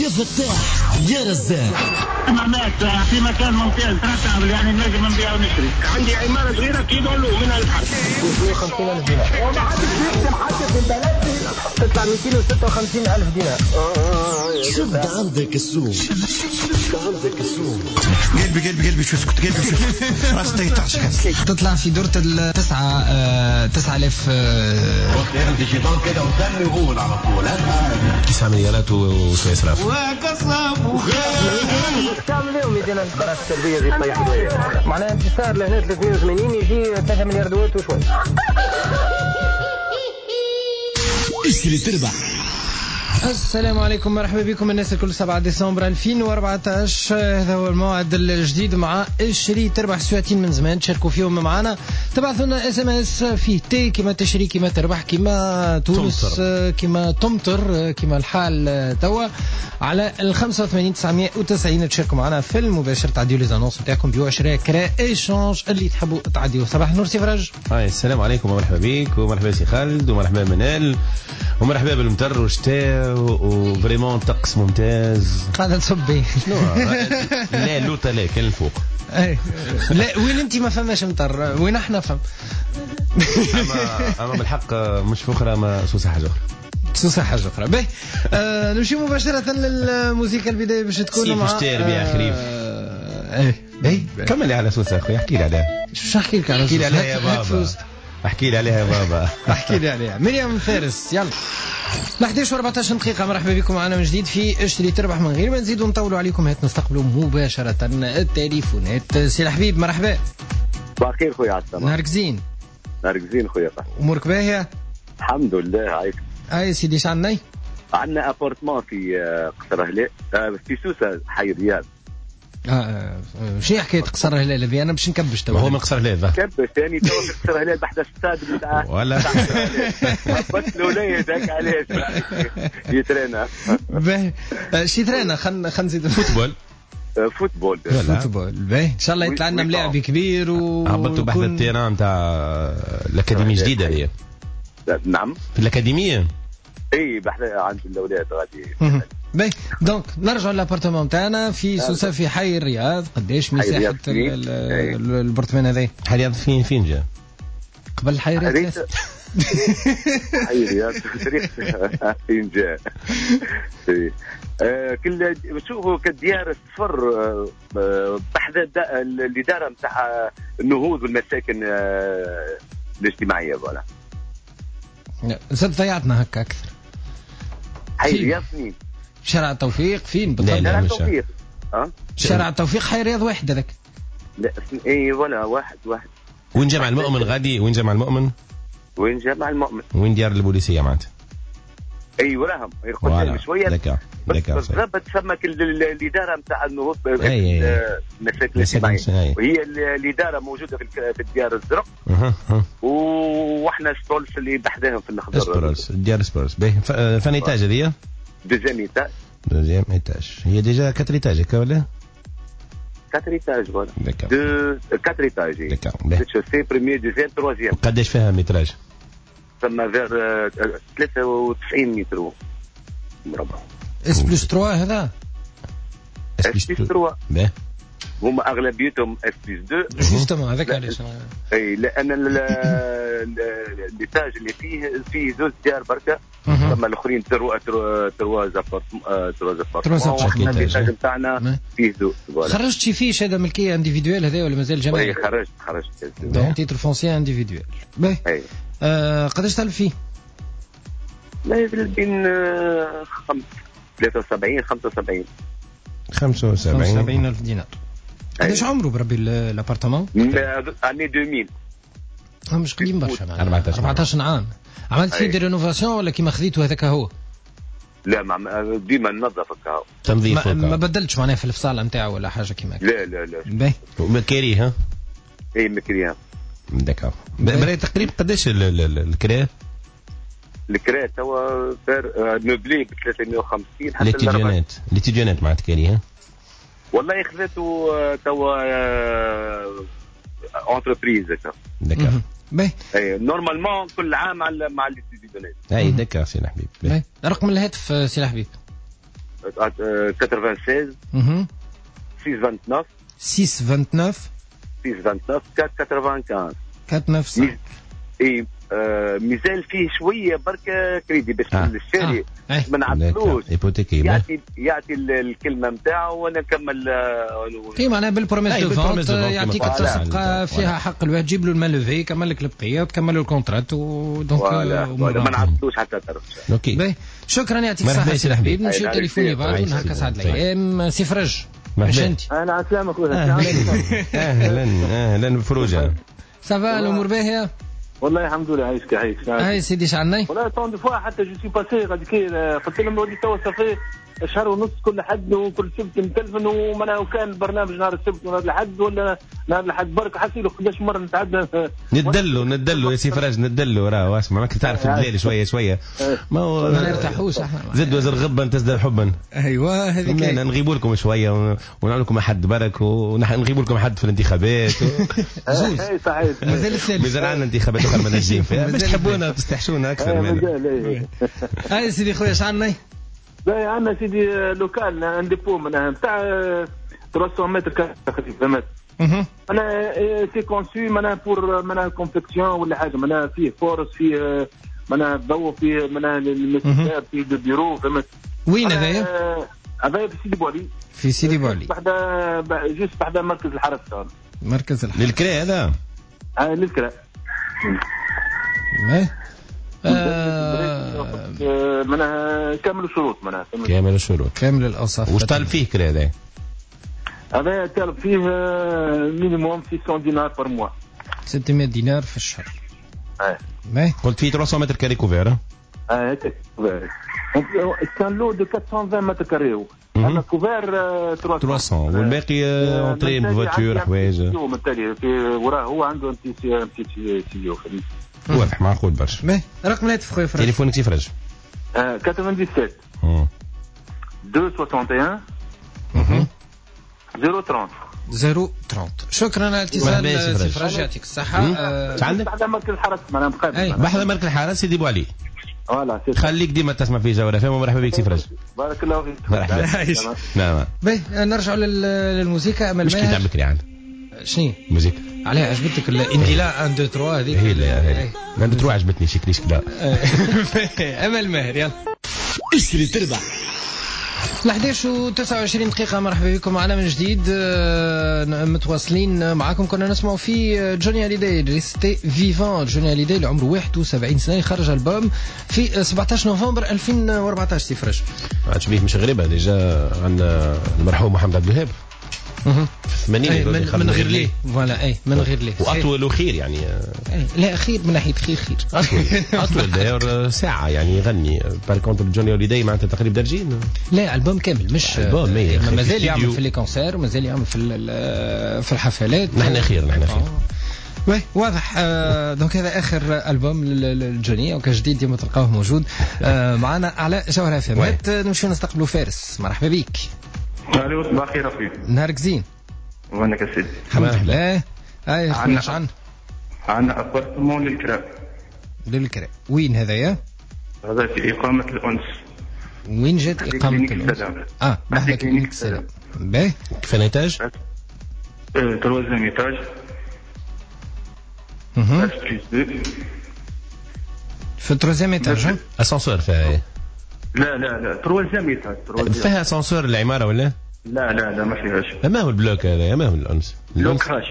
يا فتاح يا رزاق. معناتها في مكان ممتاز ترتب يعني نجم نبيع ونشتري. عندي عمارة صغيرة كيلو من الحد 250,000 دينار وما حدش يكتب حتى في البلد تطلع 256,000 دينار. شد عندك السوق، شد عندك السوق. قلبي شو اسكت قلبي شو راسي تطلع في دورة 9,000 الديجيتال كده وتاني يقول على طول 9 مليارات وسويسرا تعمل لهم يدينا البراس السلبية زي طيح الويل معناها انتصار لهنا 380 يجي 3 مليار دوات وشوي. اشتري تربح. السلام عليكم، مرحبا بكم الناس الكل. 7 ديسمبر 2014 هذا هو الموعد الجديد مع اشتري تربح. ساعتين من زمان تشاركوا فيهم معنا. تبعثوا لنا اس ام اس فيه تي كما تشري كما تربح كما تونس كما تمطر كما الحال توا على 85 990 تشاركوا معنا في المباشر. تعديوا لي زانونس نتاعكم بيو عشرة كرا ايشانج اللي تحبوا تعديوا. صباح النور سي فراج. السلام عليكم ومرحبا بك ومرحبا سي خالد ومرحبا منال ومرحبا بالمطر والشتاء وفريمون طقس ممتاز. قاعدة تصبي شنو لا لوطة لا كان الفوق. لا وين انت ما فماش مطر وين احنا فم. اما بالحق مش فخرة ما سوسة حاجة اخرى. سوسة حاجة اخرى. باهي نمشي مباشرة للموسيقى. البداية باش تكون مع شتير بيع خريف. كمل لي على سوسة اخوي احكي لي عليها. شو احكي لك على سوسة؟ احكي لي عليها يا بابا. احكي لي عليها يا بابا. احكي لي عليها. مريم فارس يلا. 11 و14 دقيقة. مرحبا بكم معنا من جديد في اشتري تربح. من غير ما نزيدوا نطولوا عليكم هات نستقبلوا مباشرة التليفونات. سي الحبيب مرحبا. صباح الخير خويا عسلامة. نهارك زين. نهارك زين خويا. امورك باهية؟ الحمد لله. عايش. سيدي ايش عندنا؟ عندنا ابارتمان في قصر هلال في سوسة حي الرياض. شنو حكاية قصر هلال بي؟ انا باش نكبش توا. هو من قصر هلال كبش ثاني تو في قصر هلال بحدا الستاد بتاع ولا بس الوليد هيك علاش يترينا. باهي شي ترينا خلينا نزيد فوتبول. فوتبول باهي ان شاء الله يطلع لنا ملاعب كبير هبطوا بحث التيران نتاع الاكاديميه الجديده هي. نعم في الاكاديميه اي بحث عند الاولاد غادي. باهي دونك نرجعوا للابارتمون تاعنا في سوسة في حي الرياض. قداش مساحة البرطمان هذا؟ حي الرياض فين جا؟ قبل حي الرياض. حي الرياض فين جا؟ كل شوفوا كديار الصفر بحث الإدارة نتاع النهوض والمساكن الاجتماعية. فوالا زاد ضيعتنا هكا أكثر. حي الرياض فين؟ شارع التوفيق فين بالضبط؟ شارع التوفيق. شارع التوفيق حي الرياض واحد هذاك. لا اي ولا واحد. وين جامع المؤمن غادي؟ وين جامع المؤمن؟ وين جامع المؤمن؟ وين ديار البوليسية معناتها؟ اي وراهم يقول شويه دكا بالضبط. تسمك الاداره نتاع النهوض المساكن الاجتماعيه وهي الاداره موجوده في الديار الزرق. واحنا سبولس اللي بحذاهم في الخضر. سبولس ديار سبولس. باهي فان ايتاج هذه؟ دوزيام ايتاج. هي ديجا 4 ايتاج هكا ولا 4 ايتاج؟ فوالا 4 ايتاج. دكا سي بريمير دوزيام تروازيام. قداش فيها متراج؟ ثم فير 93 متر مربع. اس بلس 3 هذا اس بلس 3 باهي هما اغلبيتهم اس بلس 2 جوستومون هذاك علاش. اي لان الإيتاج اللي فيه زوج ديار بركه. ثم الاخرين ترواز ابارتمون. الإيتاج نتاعنا فيه زوج. خرجت شي فيش هذا ملكيه انديفيدوال هذا ولا مازال جماعي؟ خرجت دونك تيتر فونسي انديفيدوال. باهي قداش تلف فيه؟ لا بين 73 75 ألف دينار. قداش عمره بربي الابارتمون؟ اني 2000. مش قديم برشا. 14 عام. عملت فيه دي رينوفاسيون ولا كيما خذيته هذاك هو؟ لا ديما ننظف هكا. تنظيف ما بدلتش معناها في الفصال نتاعو ولا حاجه كيما هكا؟ لا باهي مكريه. اي مكريه. دكا بري تقريبا قداش الكرا؟ الكرا توا مبلي ب 350 حتى ليتيجينات معناتها كاريه. والله خذته توا انتربريز دكا. باهي نورمالمون كل عام مع الاستديونات. اي دكا سي الحبيب. باهي رقم الهاتف سي الحبيب 96 629 629 629 495 495. اي مازال فيه شويه بركه كريدي باش الشاري ما نعطلوش يعطي الكلمه نتاعو وانا نكمل في معناها بالبروميس دو فونت يعطيك التصفقه فيها حق الواحد تجيب له المالوفي يكمل لك البقيه وتكمل له الكونترات ودونك ما نعطلوش حتى طرف. اوكي شكرا يعطيك الصحه سي حبيب. نمشيو تليفوني بعد ونهار سعد الايام. سي فرج باش انت انا على السلامه خويا. اهلا بفروجه. سافا الامور باهيه والله الحمد لله. عايشك هاي سيدي شعني والله طون دي فوا حتى جو سي باسي غادي كي قلت لهم ودي توا صافي شهر ونص كل حد وكل سبت نتلفن ومنا وكان برنامج نهار السبت ونهار الحد ولا نهار الحد برك حسيلو 11 مره نتعدى. ندلو يا سي فراج ندلو راه اسمع ماك تعرف الليل شويه ما هو ما نرتاحوش احنا زد وزر غبا تزداد حبا. ايوه هذيك نغيبوا لكم شويه ونعمل لكم حد برك ونغيبوا لكم حد في الانتخابات زوز صحيح مازال عندنا انتخابات اخرى ما نجيم فيها باش تحبونا تستحشونا اكثر من هاي سيدي خويا شعلنا باهي. عندنا سيدي لوكال ان ديبو نتاع 300 متر تقريبا. انا سي كونسو معناها بور معناها كونفكسيون ولا حاجه معناها فيه فورس فيه معناها ضوء فيه معناها المسافات فيه دو بيرو فهمت. وين هذايا؟ هذايا في سيدي بوالي. في سيدي بوالي جوست بعد مركز الحرس. مركز الحرس للكرا هذا للكرا. معناها كامل الشروط معناها كامل الاوصاف. واش طالب فيه كرا هذا طالب فيه مينيموم 600 دينار بار موا. 600 دينار في الشهر. قلت فيه 300 متر كاري كوفير. هكا كان لو دو 420 متر كاري. انا كوفير 300 والباقي اونطري بفواتور حوايج. في وراه هو عنده انتي سيو واضح معقول برشا. رقم الهاتف خويا فرج. تليفونك سي فرج 97 261 030. شكرا على الاتصال سي فرج يعطيك الصحة. عندك بعد مركز الحرس معناها مقابل بحث مركز الحرس سيدي بوالي. فوالا خليك ديما تسمع في جوله فهم. مرحبا بك سي فرج. بارك الله فيك. مرحبا. نعم نرجع للموسيقى. امل مش كي بكري عاد شنو موسيقى عليها عجبتك الاندلاع 1 2 3 هذيك هي 1 2 3 عجبتني شكليش كذا. امل ماهر يلا اشتري تربح. 11:29 دقيقة. مرحبا بكم معنا من جديد. متواصلين معكم. كنا نسمعوا في جوني هاليداي ريستي فيفون. جوني هاليداي اللي عمره 71 سنة يخرج ألبوم في 17 نوفمبر 2014. سي فرج عادش بيه مش غريبة ديجا عندنا المرحوم محمد عبد الوهاب في 80 من غير ليه فوالا من غير ليه واطول وخير يعني لا خير من ناحيه خير اطول داير ساعه يعني يغني بار كونتر جوني هوليداي معناتها تقريبا درجين. لا البوم كامل مش مازال يعمل في لي كونسير مازال يعمل في الحفلات. نحن خير وي واضح. دونك هذا اخر البوم للجوني وكجديد ديما تلقاوه موجود معنا على جوهره فمات. نمشيو نستقبلوا فارس. مرحبا بك. الو صباح الخير اخويا. نهارك زين. وينك يا سيدي؟ الحمد لله. اي خلينا عن عندنا ابارتمون للكرا. وين هذايا؟ هذا في اقامه الانس. وين جات اقامه الانس؟ محل كلينيك السلام. باهي كيف ايتاج؟ 3 ايتاج. في 3 ايتاج. اسانسور فيها؟ لا 3 ايتاج. فيها اسانسور العماره ولا؟ لا ما فيهاش. ما هو البلوك هذا؟ ما هو الانس؟ بلوك هاش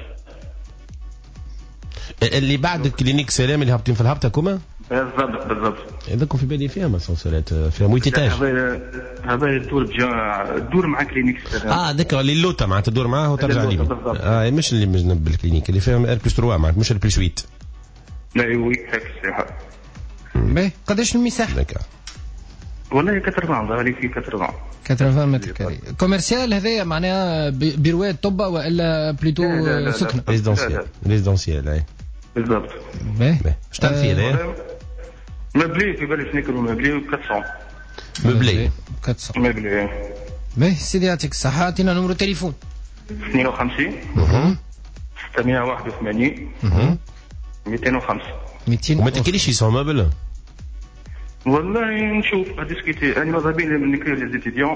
اللي بعد كلينيك سلام اللي هابطين في الهبطه كوما؟ بالضبط. عندكم في بالي فيها اسانسورات فيها مويتيتاج. هذا الدور مع كلينيك سلام. ذاك اللي اللوطه معناتها تدور معاه وترجع لي. مش اللي مجنب بالكلينيك اللي فيها ار بلس 3 معناتها مش ار بلس 8. لا هيك الصراحه. باهي قداش المساحه؟ والله 80 ظهري في 80 متر كاري. كوميرسيال هذايا معناها بيروات طبة ولا بليتو سكنة؟ ريزيدونسيال اي بالضبط. باهي اش تعرف فيه هذايا؟ مبلي في بالي ناكلوا مبلي 400. مبلي 400 مبلي. باهي سيدي يعطيك الصحة. عطينا نمرو تليفون. 52 681 205. وما تاكليش يسون مبل؟ والله نشوف ديسكوتي. انا ماذا بين نكري لي زيتيديون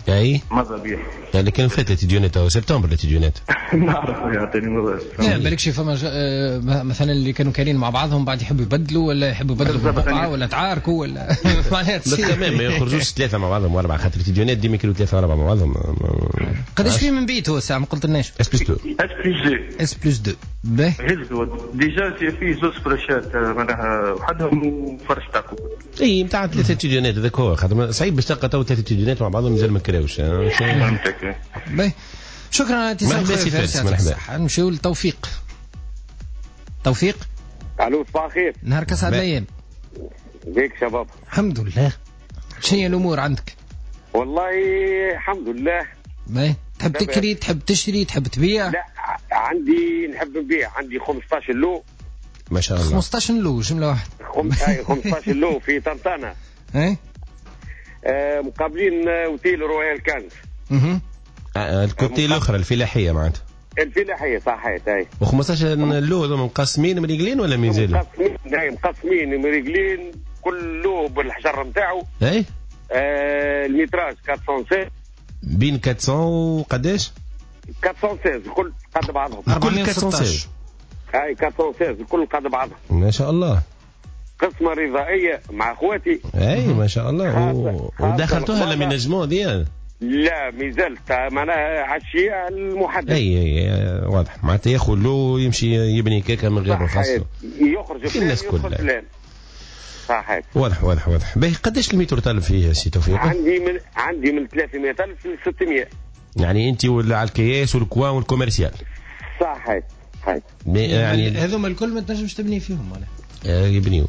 اي ماذا بيه يعني كان فات الاتيديونات او سبتمبر الاتيديونات نعرف يعطيني ماذا لا بالكش فما مثلا اللي كانوا كارين مع بعضهم بعد يحبوا يبدلوا ولا يحبوا يبدلوا بالبقعه ولا تعاركوا ولا معناها بس كمان ما يخرجوش ثلاثه مع بعضهم واربعه خاطر الاتيديونات ديما يكونوا ثلاثه واربعه مع بعضهم. قداش في من بيت هو الساعه ما قلتلناش؟ اس بلس 2 باهي ديجا في زوج فراشات معناها وحدهم فرش تاع كوكو اي نتاع ثلاثه اتيديونات هذاك هو خاطر صعيب باش تلقى تو ثلاثه اتيديونات مع بعضهم مازال ما كراوش. باهي شكرا على الاتصال. مرحبا نمشيو لتوفيق. توفيق الو صباح الخير. نهارك اسعد الايام. بيك شباب. الحمد لله. شنو هي الامور عندك؟ والله الحمد لله. باهي تحب تكري تحب تشتري تحب تبيع؟ لا عندي نحب نبيع. عندي 15 لو ما شاء الله. 15 لو جمله واحده. 15 لو في طنطانه. اي مقابلين اوتيل رويال كانز. الكوتي الاخرى الفلاحيه معناتها. الفلاحيه صحيت اي. و15 لو هذوما مقسمين مريقلين ولا مازالوا؟ مقسمين مريقلين كل لو بالحجر نتاعو. اي المتراج 416 بين 400 وقداش؟ 416 الكل قد بعضهم. 416 اي 416 الكل قد بعضهم. ما شاء الله. قسمه رضائيه مع اخواتي. اي ما شاء الله. ودخلتوها لم ينجموا ديال؟ لا مازلت معناها عشيه المحدد. اي واضح معناتها ياخذ له يمشي يبني كيكه من غير رخص يخرج فلان الناس كلها. صحيح واضح. باهي قداش المتر طالب فيه سي توفيق؟ عندي من 300,000 ل 600. يعني انت ولا على الكياس والكوان والكوميرسيال؟ صحيح. يعني هذوما الكل ما تنجمش تبني فيهم ولا يبنيو.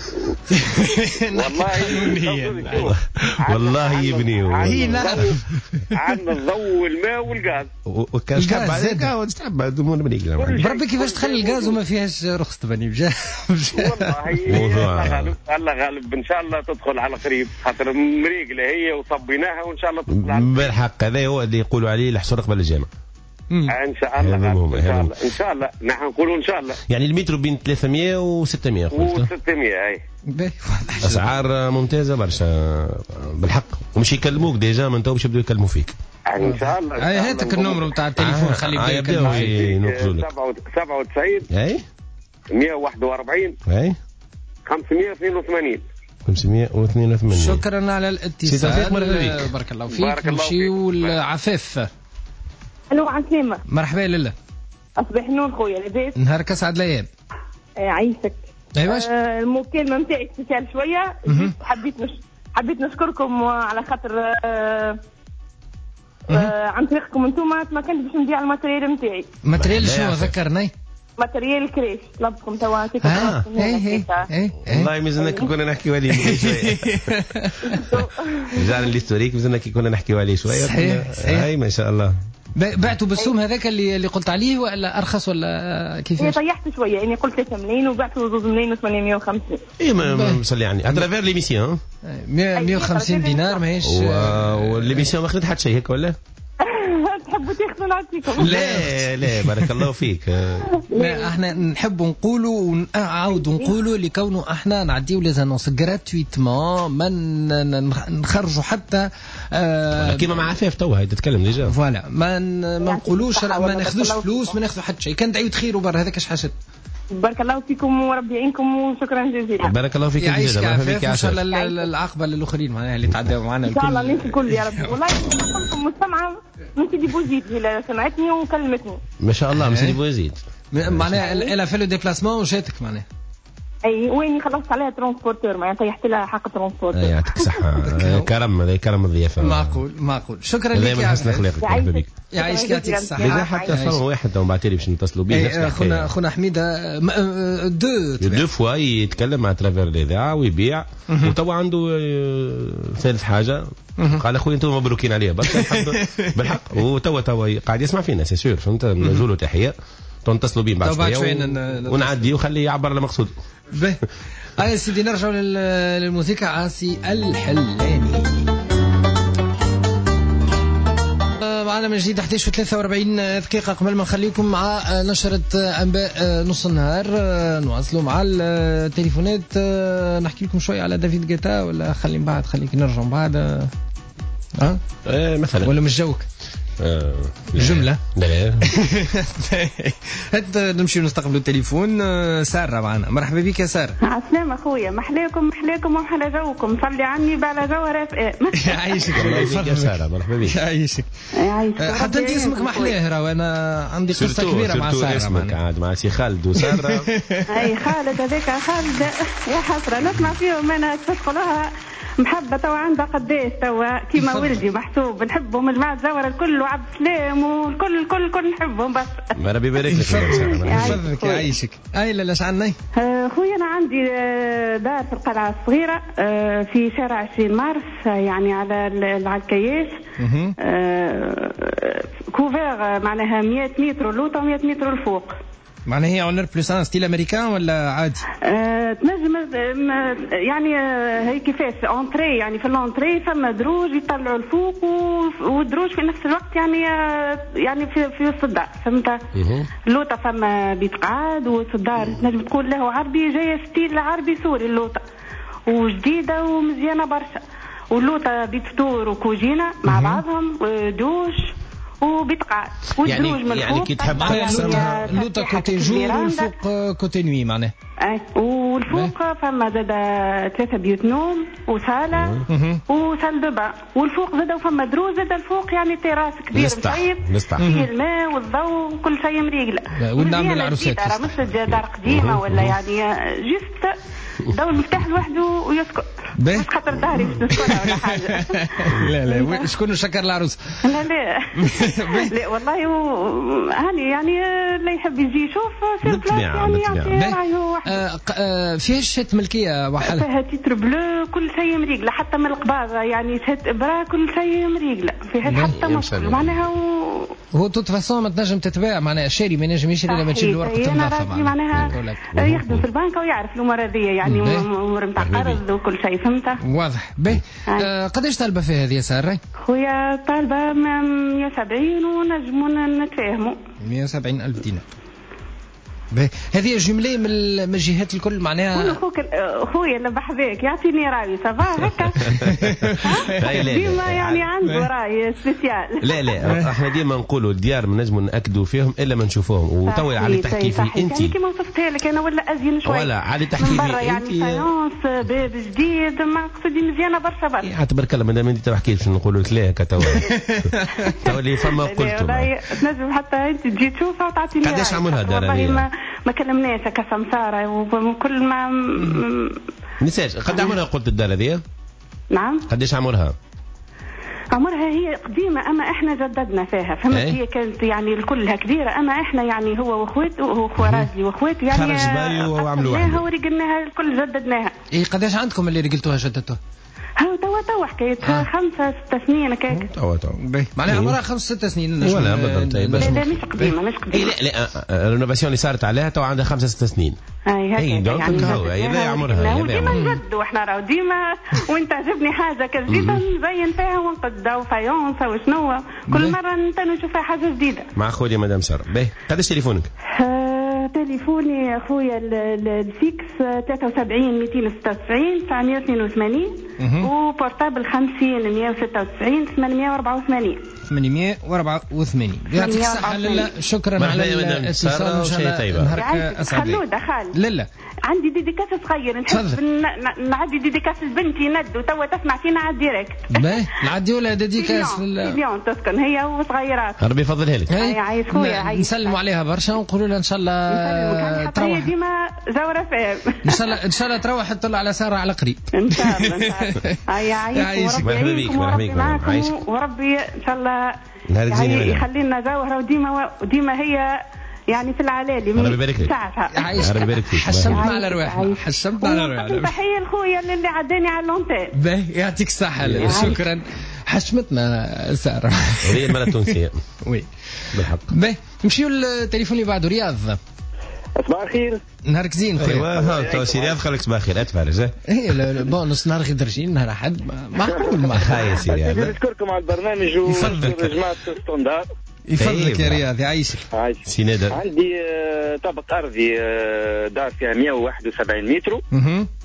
والله يبنيو. هي نعرف. عندنا الضوء والماء والغاز. والغاز زاد. بربي كيفاش تخلي الغاز وما فيهاش رخص تبني بجاه. والله الله غالب ان شاء الله تدخل على قريب خاطر مريقله هي وصبيناها وان شاء الله تطلع بالحق. هذا هو اللي يقولوا عليه الحصول قبل الجامع. ان شاء الله ان شاء الله نحن نقولوا ان شاء الله. يعني المتر بين 300 و 600 قلت. و600 اي. اسعار ممتازه برشا بالحق. ومش يكلموك ديجا من تو باش يبداو يكلموا فيك ان شاء الله. هاتك النمر نتاع التليفون خليه يبداو ينقلوا لك. 97 اي 141 اي 582. شكرا على الاتصال. بارك الله فيك. نمشيو لعفاف. الو عسلامة. مرحبا لله. أصبح نور خويا لاباس. نهارك أسعد الأيام. عيشك. أيواش. المكالمة نتاعي سبيسيال شوية. حبيت نشكركم على خاطر عن طريقكم انتم ما كنت باش نبيع الماتريال نتاعي. ماتريال شنو ذكرني؟ ماتريال كريش طلبكم توا والله مازلنا كي كنا نحكيو عليه شويه. رجعنا للهستوريك مازلنا كي كنا نحكيو عليه شويه. صحيح. اي ما شاء الله. بعتوا بالسوم هذاك اللي قلت عليه ولا ارخص ولا كيفاش؟ طيحت شويه يعني قلت 3 ملايين وبعته 2 ملايين و850. اي ما مصلي يعني اترافير ليميسيون 150 دينار ماهيش. والليميسيون ما خدت حتى شيء هيك ولا؟ تحبوا تاخذوا نعطيكم. لا بارك الله فيك. احنا نحب نقولوا ونعاود نقولوا لكونه احنا نعديو لي زانونس غراتويتمون ما نخرجوا حتى كيما مع عفاف توا هي تتكلم ديجا. فوالا ما نقولوش ما ناخذوش فلوس ما ناخذوا حتى شيء. كان دعيو تخيروا برا هذاك اش حاجه. بارك الله فيكم وربي يعينكم وشكرا جزيلا. بارك الله فيك يعيشك عفاف. ان شاء الله العقبه للاخرين معناها اللي تعداو معنا الكل. ان شاء الله الكل يا رب. والله كنتم مستمعه من سيدي بوزيد اللي سمعتني وكلمتني. ما شاء الله من سيدي بوزيد معناها الا فالو ديبلاسمون وجاتك معناها. اي وين خلصت عليها ترونسبورتور معناتها طيحت لها حق ترونسبورتور. يعطيك الصحه. كرم الضيافه. معقول. شكرا لك يا حسن اخلاقك. مرحبا بك. يعيشك يعطيك الصحه. اذا حتى صار واحد تو بعث لي باش نتصلوا به. خونا حميده دو فوا يتكلم مع ترافير الاذاعه ويبيع وتوا عنده ثالث حاجه. قال اخويا انتم مبروكين عليها برشا بالحق. وتوا قاعد يسمع فينا سي سور. فهمت نزولوا تحيه نتصلوا بيه بعد شويه ونعدي وخليه يعبر على مقصود. باهي سيدي نرجعوا للموسيقى. عاصي الحلاني معنا من جديد 11:43 دقيقة. قبل ما نخليكم مع نشرة أنباء نص النهار نواصلوا مع التليفونات. نحكي لكم شوية على دافيد غيتا ولا خليك نرجع بعد مثلا ولا مش جوك جملة لا هات نمشي نستقبلوا التليفون. سارة معنا. مرحبا بك يا سارة. عسلامة أخويا. محلاكم ومحلى جوكم. صلي عني بعلى جو رافئة. يعيشك يا سارة. مرحبا بك. يعيشك. حتى أنت اسمك محلاه وأنا عندي قصة كبيرة مع سارة. اسمك عاد مع سي خالد وسارة. أي خالد هذاك خالد يا حسرة نسمع فيهم أنا تدخلوها محبة توا عندها قداش توا كيما ولدي محسوب نحبهم جماعة زورة الكل وعبد السلام والكل نحبهم بس. ربي يبارك لك. يحفظك يعيشك. أي لا لاش عني. خويا أنا عندي دار في القلعة الصغيرة في شارع 20 مارس يعني على الكياس كوفير معناها 100 متر اللوطة و100 متر الفوق. معناها هي اونر بلس ان ستيل امريكان ولا عادي؟ تنجم يعني هي كيفاش اونتري يعني في الانتري فما دروج يطلعوا الفوق والدروج في نفس الوقت يعني في وسط الدار فهمت. اللوطه فما بيت قعاد والدار تنجم تقول له عربي جايه ستيل عربي سوري اللوطه وجديده ومزيانه برشا. واللوطه بيت فطور وكوجينه مع بعضهم ودوش وبتقعد والدروج من يعني كي تحب اللوطه كوتي جور والفوق كوتي نوي معناه. والفوق فما زاد 3 بيوت نوم وصاله وسال دبا والفوق زاد فما دروج زاد الفوق يعني تراس كبير مصيب فيه الماء والضوء وكل شيء مريقله. ونعمل العروسات راه مش دار قديمه ولا يعني جست دور المفتاح لوحده ويسكت مش خاطر داري مش نسكنها ولا حاجه. لا شكون شكر العروس؟ لا لا والله هاني يعني اللي يحب يجي يشوف في البلاصه يعني يعطي رايه. فيها شات ملكيه وحل فيها تيتر بلو كل شيء مريقله حتى من القباضه يعني شات ابره كل شيء مريقله فيها حتى مشكل معناها هو توت فاسون ما تنجم تتباع معناها شاري ما ينجم يشري لما تجي له ورقه النظافه معناها يخدم في البنك ويعرف الامور هذه يعني امور نتاع قرض وكل شيء فهمت. واضح. باهي قداش طالبه في هذه يا ساره؟ خويا طالبه 170 ونجموا نتفاهموا 170,000 دينار. هذه جملة من الجهات الكل معناها. خويا اللي بحذاك يعطيني راي صباح هكا ديما يعني عنده راي سبيسيال. لا احنا ديما نقولوا الديار ما نجموا ناكدوا فيهم الا ما نشوفوهم وتوا على تحكي فيه انت يعني كيما وصفتها لك انا ولا ازين شويه ولا على تحكي فيه انت يعني فايونس باب جديد ما قصدي مزيانه برشا تبارك الله مادام انت تحكي باش نقولوا لك لا هكا توا اللي فما قلتوا نجم حتى انت تجي تشوفها وتعطيني قداش عمرها دار ما كلمناش كسمسارة وكل ما نساش قد عمرها قلت الدار هذه؟ نعم قداش عمرها هي قديمة أما إحنا جددنا فيها فهمت. هي كانت يعني الكلها كبيرة أما إحنا يعني هو وأخواته وهو راجلي وأخواته يعني خرج بالي وعملوا واحدة ورجلناها الكل جددناها. إيه قداش عندكم اللي رجلتوها جددتوها؟ هو توا حكايتها 5-6 سنين هكاك. توا معناها عمرها 5-6 سنين ولا بالضبط. لا مش قديمة لا الرينوفاسيون اللي صارت عليها توا عندها 5-6 سنين. هي دونك هي عمرها وديما نجد واحنا راهو ديما وانت عجبني حاجه كجديده نزين فيها ونقد وفايونس وشنو كل مره انت نشوف فيها حاجه جديده. مع خويا مدام ساره. باهي قداش تليفونك؟ تليفوني اخويا الفيكس 73 296 982 وبورتابل 50 196 884 يعطيك الصحة. لا شكرا على الاتصال. نهارك أسعد. خلودة خالد لا عندي ديديكاس صغير نحب نعدي ديديكاس لبنتي ند وتوا تسمع فينا على الديريكت. نعدي ولا ديديكاس مليون تسكن هي وصغيرات ربي يفضلها لك. عايش خويا نسلموا عليها برشا ونقولوا لها ان شاء الله تروح ديما زورة فيهم ان شاء الله تروح تطلع على سارة على قريب ان شاء الله. عايشك وربي معكم وربي ان شاء الله يعني يخلينا زوهرة وديما هي يعني في العلالي ربي يبارك لك. حشمتنا على رواحنا تحية لخويا اللي عداني على اللونتين. باهي يعطيك الصحة. شكرا حشمتنا سارة. هي المرة التونسية. وي بالحق. باهي نمشيو للتليفون اللي بعده. رياض صباح الخير. نهارك زين خويا. ايوا تو سي رياض خليك صباح الخير اتفرج. ايه بونص نهار غير درجين نهار احد معقول ما خايا سي رياض. نشكركم على البرنامج وجماعة ستوندار. يفضلك يا رياض يعيشك. سي نادر. عندي طابق ارضي دار فيها 171 متر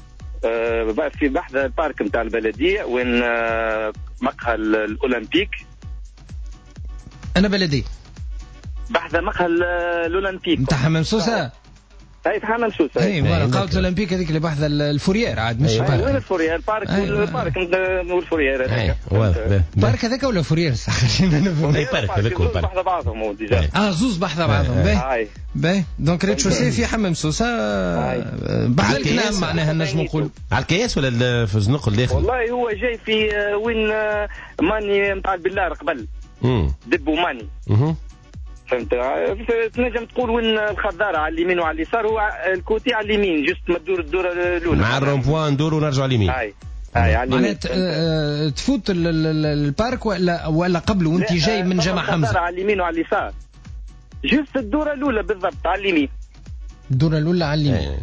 في بحث البارك نتاع البلديه وين مقهى الاولمبيك. انا بلدي بحث مقهى الاولمبيك نتاع حمام سوسه. اي في حمام سوسه. اي قاعة الاولمبيك هذيك اللي بحث الفوريير عاد مش بارك. وين الفوريير؟ البارك والفوريير هذاك. بارك هذاك ولا فورير صح؟ خلينا نفهم. اي بارك هذاك هو بحث بعضهم ديجا. زوز بحث بعضهم. باهي دونك ريتشوسي في حمام سوسه بعد الكلام معناها نجم نقول على الكياس ولا في الزنق الداخلي؟ والله هو جاي في وين ماني نتاع بالله قبل دب وماني. فهمت؟ تنجم تقول وين الخضاره على اليمين وعلى اليسار، هو الكوتي على اليمين جست ما تدور الدوره الاولى مع الرومبوان ندور ونرجع اليمين. معناتها تفوت البارك ولا قبل وانت جاي من جامع حمزه؟ على اليمين وعلى اليسار جست الدوره الاولى بالضبط على اليمين. الدوره الاولى على اليمين.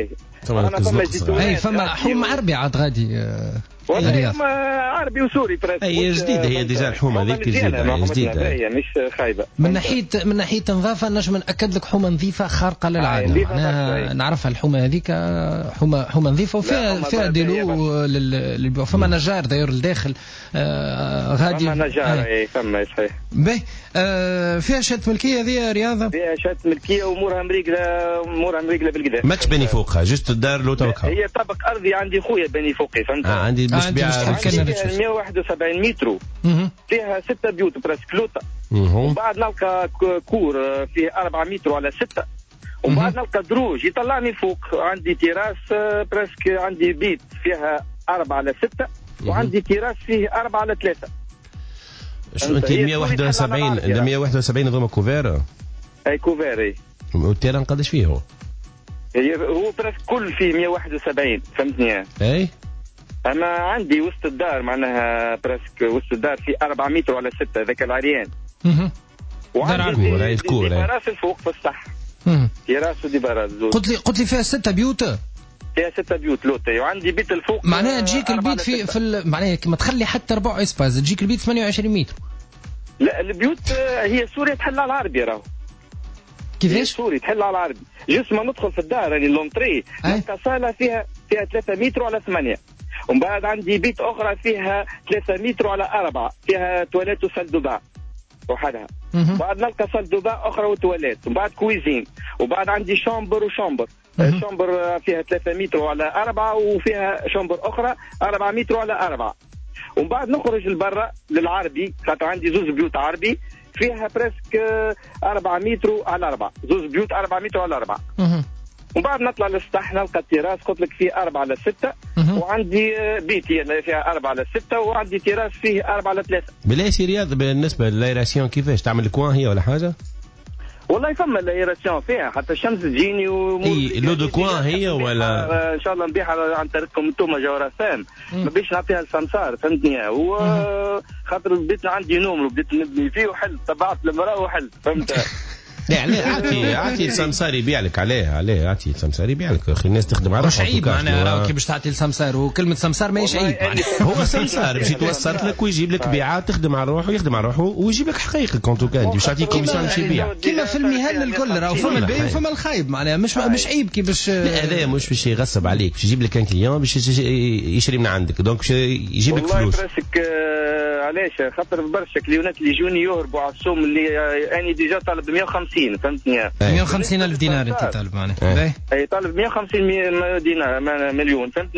فما حوم عربي عاد غادي. عربي وسوري هي جديده، هي ديجا الحومه هذيك جديده مش خايبه. من ناحيه نظافه نجم ناكد لك حومه نظيفه خارقه للعاده. معناها نعرفها الحومه هذيك حومه نظيفه وفيها ديلو للبيع. فما نجار داير الداخل غادي. فما نجار فما صحيح. باهي فيها شهاده ملكيه هذه رياضه؟ فيها شهاده ملكيه وامورها مريقله بالكدا. ماكش بني فوقها جست الدار لو توكها. هي طابق ارضي عندي خويا بني فوقي فهمت. عندي باش بيع 171 متر فيها 6 بيوت براسك لوطه. ومن بعد نلقى كور فيه 4 متر على 6. ومن بعد نلقى دروج يطلعني فوق. عندي تيراس براسك عندي بيت فيها 4 على 6 وعندي تيراس فيه 4 على 3. شو انت 171 ضم كوفير؟ اي كوفير. والتيران قداش فيه هو براسك كل فيه 171 فهمتني. اي اما عندي وسط الدار معناها براسك وسط الدار في 4 متر على 6 ذاك العريان. وعندي ديباراس الفوق في السطح. تيراس وديباراس. قلت لي فيها 6 بيوت. فيها 6 بيوت لوطي وعندي بيت الفوق. معناها تجيك البيت في معناها ما تخلي حتى 4 اسباز تجيك البيت 28 متر. لا البيوت هي سوريا تحل على العربي راهو. كيفاش؟ سوري تحل على العربي. جسم ما ندخل في الدار يعني لونتري نلقى صاله فيها 3 متر على 8. ومن بعد عندي بيت اخرى فيها 3 متر على 4 فيها تواليت وسال دوبا وحدها. بعد نلقى سال دوبا اخرى وتواليت وبعد كويزين وبعد عندي شامبر وشامبر. شامبر فيها 3 متر على 4 وفيها شامبر اخرى 4 متر على 4. ومن بعد نخرج لبرا للعربي خاطر عندي زوز بيوت عربي فيها برسك 4 متر على 4 زوز بيوت 4 متر على 4. ومن بعد نطلع للسطح نلقى التراس قلت لك فيه 4 على 6 وعندي بيتي فيها 4 على 6 وعندي تراس فيه 4 على 3. بلا سي رياض بالنسبه للايراسيون كيفاش تعمل الكوان هي ولا حاجه؟ والله فما الايراسيون فيها حتى الشمس تجيني اي لو دو كوان هي ولا ان شاء الله نبيعها عن طريقكم انتم جوراسان. ما بيش نعطيها السمسار فهمتني. خاطر بديت عندي نوم وبديت نبني فيه وحل تبعت المراه وحل فهمت. يعني اعطي السمسار يبيع لك عليه اعطي السمسار يبيع لك اخي الناس تخدم على روحها. مش عيب معناها راهو كي باش تعطي السمسار وكلمه سمسار ماهيش عيب هو سمسار باش يتوسط لك ويجيب لك بيعات تخدم على روحه ويخدم على روحه ويجيب لك حقيقه كونتو كان باش يعطيك كوميسيون باش يبيع كيما في المهن الكل راهو فما الباهي وفما الخايب معناها مش عيب كي باش. لا هذا مش باش يغصب عليك باش يجيب لك ان كليون باش يشري من عندك دونك باش يجيب لك فلوس. علاش خاطر برشا كليونات اللي يجوني يهربوا على السوم اللي اني ديجا طالب 150 فهمتني. 150 ألف دينار انت طالب معناها. اي طالب 150 دينار مليون فهمتني.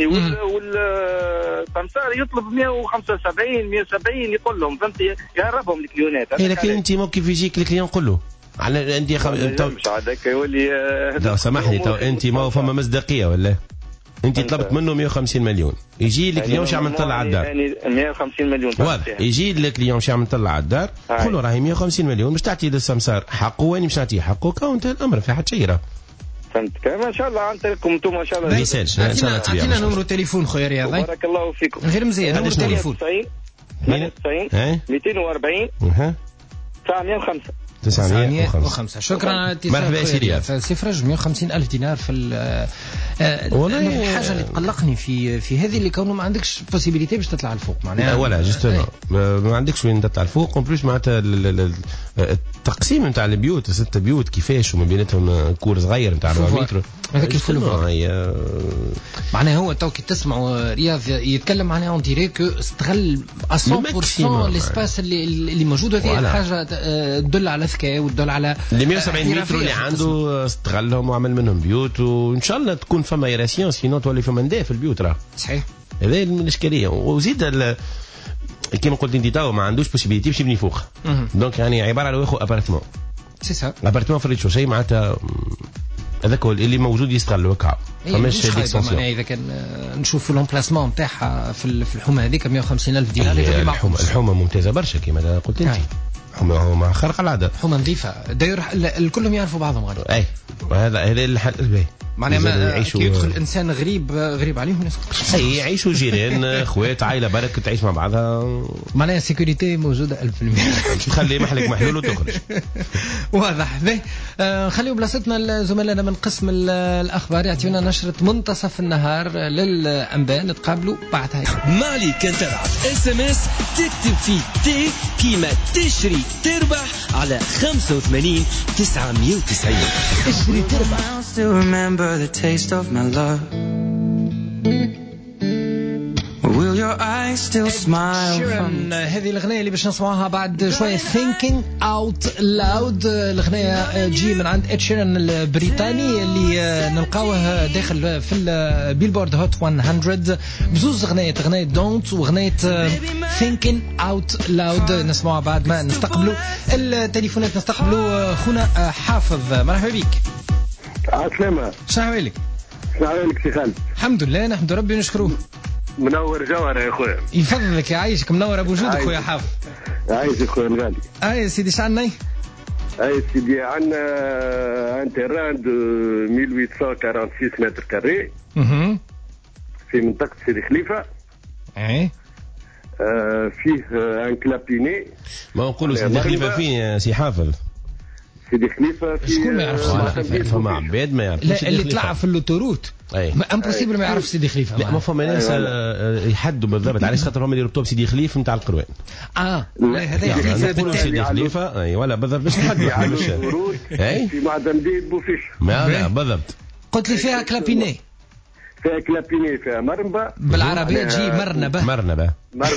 والسمسار يطلب 175 170 يقول لهم فهمتي يهربهم الكليونات. لكن انت مو كيف يجيك الكليون كله على عندي مش عادك يولي لا سامحني تو انت ما فما مصداقيه ولا انت طلبت منه 150 مليون يجي لك اليوم شعب نطلع على الدار يعني 150 مليون واضح يجي لك اليوم شعب نطلع على الدار قول له راهي 150 مليون باش تعطي للسمسار حقه وين باش نعطيه حقه كونت الامر في حد شيء فهمت ان شاء الله عن طريقكم انتم ان شاء الله ما يسالش ان شاء الله تبيع. عطينا نمرو تليفون خويا رياض بارك الله فيكم غير مزيان نمرو تليفون 98 240 905 905. شكرا على الاتصال. مرحبا سيدي. فالسفرج 150,000 دينار في الحاجة اللي تقلقني في هذه اللي كونه ما عندكش بوسيبيليتي باش تطلع لفوق معناها. ولا جوستومون ما عندكش وين تطلع لفوق. وبلوس معناتها التقسيم نتاع البيوت 6 بيوت كيفاش وما بيناتهم كور صغير نتاع 4 متر هذاك الكل معناها هو تو كي تسمعوا رياض يتكلم معناها اون ديري كو استغل 100% الاسباس اللي موجود. هذه الحاجه تدل على ذكاء وتدل على ال 170 متر اللي عنده استغلهم وعمل منهم بيوت. وان شاء الله تكون فما ايراسيون سينو تولي فما نداء في البيوت. راه صحيح هذا الاشكاليه. وزيد كما قلت انت تو ما عندوش بوسيبيليتي باش يبني فوق. دونك يعني عباره على واخو ابارتمون. سي سا ابارتمون في الريتشوسي معناتها هذاك اللي موجود يستغل وكا. فماش ديكسونسيون. اذا كان نشوفوا لومبلاسمون نتاعها في الحومه هذيك 150,000 دينار. الحومه ممتازه برشا كما قلت انت. حومه خارقه العاده. حومه نظيفه داير الكلهم يعرفوا بعضهم غادي. اي وهذا الحل الباهي. معناها كي يدخل انسان غريب عليهم الناس يعيشوا جيران اخوات عائله برك تعيش مع بعضها. معناها سيكوريتي موجوده 1000%. تخلي محلك محلول وتخرج. واضح. خليوا بلاصتنا زملائنا من قسم الاخبار يعطيونا نشره منتصف النهار للانباء. نتقابلوا بعدها. مالي كان تبعت SMS تكتب فيه تي كيما تشري تربح على 85 990. اشتري تربح. The taste of my love. Will your eyes still smile? هذه الأغنية اللي باش نسمعها بعد شوية Thinking Out Loud. الأغنية تجي من عند إد شيران البريطاني اللي نلقاوه داخل في البيلبورد هوت 100 بزوز أغنية Don't وأغنية Thinking Out Loud. نسمعها بعد ما نستقبلوا التليفونات. نستقبلوا خونا حافظ. مرحبا بك. عسلامة. شنو عليك سي خالد؟ الحمد لله نحمد ربي ونشكروه. منور جوهر يا اخويا. يفضلك يعيشك. منور بوجودك خويا حافظ. عايشك خويا الغالي. يا سيدي شعنا اي سيدي عندنا ان تيران دو 1846 متر كاري في منطقة سيدي خليفة. اي فيه ان كلابيني. ما نقولوا سيدي خليفة فين سي حافظ؟ سيدي خليفة في شكون ما يعرفش؟ فما عباد ما يعرفش. لا اللي طلع في اللوتوروت امبوسيبل ما يعرف سيدي خليفة. لا ما فما ناس يحدوا بالضبط علاش خاطر هم يربطوا بسيدي خليفة نتاع القروان. هذا يقولوا سيدي خليفة. اي ولا بالضبط باش نحدوا اي في معدن ديد بوفيش. لا بالضبط. قلت لي فيها كلابيني. فيها كلابيني فيها مرنبة. بالعربية تجي مرنبة.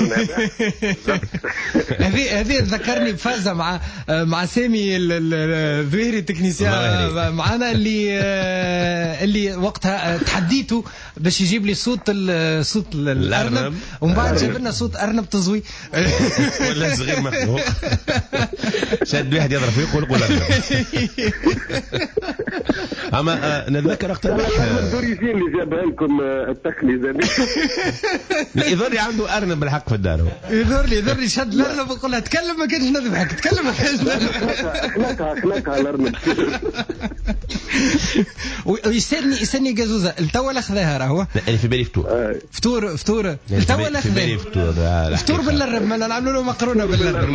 هذه ذكرني بفازة مع سامي الظهيري التكنيسيان معنا اللي وقتها تحديته باش يجيب لي صوت الأرنب ومن بعد جاب لنا صوت أرنب تزوي ولا صغير مخلوق. شاد واحد يضرب فيه يقول أرنب. أما نتذكر اقترح الدوريزين اللي جابها لكم التقني زمان. يظهر عنده أرنب بالحق في الدار. يظهر لي شد الأرنب ويقول لها تكلم ما كانش نذبحك. تكلم ما كانش نذبحك. أخلاقها الأرنب. ويستني جازوزة التو ولا خذاها راهو. أنا في بالي فطور التو ولا خذاها. فطور باللرب ما نعملوا له مقرونة باللرب.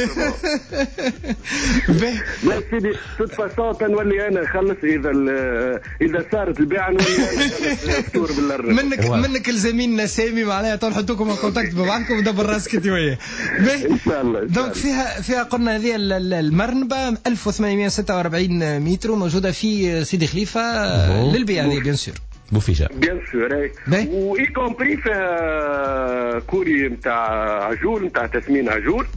لا سيدي توت فاسون تنولي أنا خلص إذا صارت البيعة نولي أنا فطور باللرب. منك الزميلنا سامي معناها تنحطوكم كونتاكت ببعضكم ودبر راسك انت وياه. ان شاء الله. دونك فيها قلنا هذه المرنبه 1846 متر موجوده في سيدي خليفه للبيع هذه بيان سور. بوفيشة بيان سور. واي كومبري فيها كوري نتاع عجول نتاع تسمين عجول.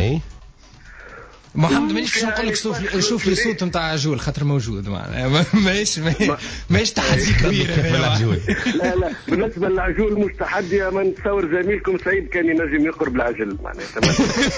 محمد مانيش نقول لك شوف لي صوت نتاع عجول خاطر موجود معناها ماهيش تحدي كبير. لا بالنسبه للعجول مش تحدي. ما نتصور زميلكم سعيد كان ينجم يقرب العجل معناها.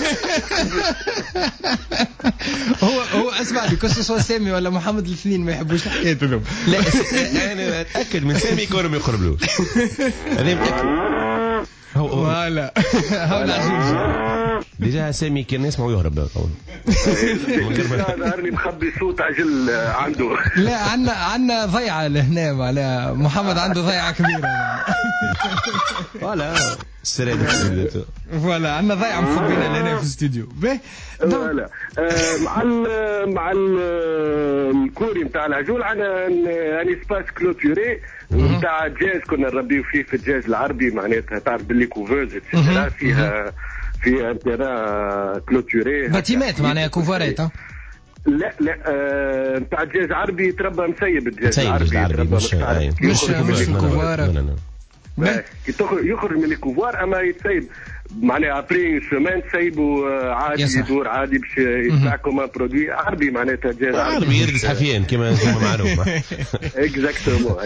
هو اسمع لي كل سوا سامي ولا محمد الاثنين ما يحبوش الحكايه ذوك. لا انا اتاكد من سامي يكونوا ما يقربلوش. هذا متاكد. هو العجول ديجا سامي كان يسمع ويهرب. ظهرني مخبي صوت عجل عنده. لا عنا ضيعة لهنا معناها محمد عنده ضيعة كبيرة. ولا سريع ولا عنا ضيعة مخبينا لهنا في الاستوديو. لا مع الكوري نتاع العجول عندنا ان اسباس كلوتوري نتاع الدجاج كنا نربيو فيه في الدجاج العربي معناتها تعرف باللي كوفوز فيها انترا كلوتوري باتيمات معناها كوفارات. لا نتاع الدجاج عربي تربى مسيب الدجاج العربي مش الكوفار كي يخرج من الكوفار اما يتسيب معناها ابري سيمين تسيبوا عادي يدور عادي باش يطلعكم ان برودوي عربي معناتها دجاج عربي يرقص حفيان كما معروف. اكزاكتومون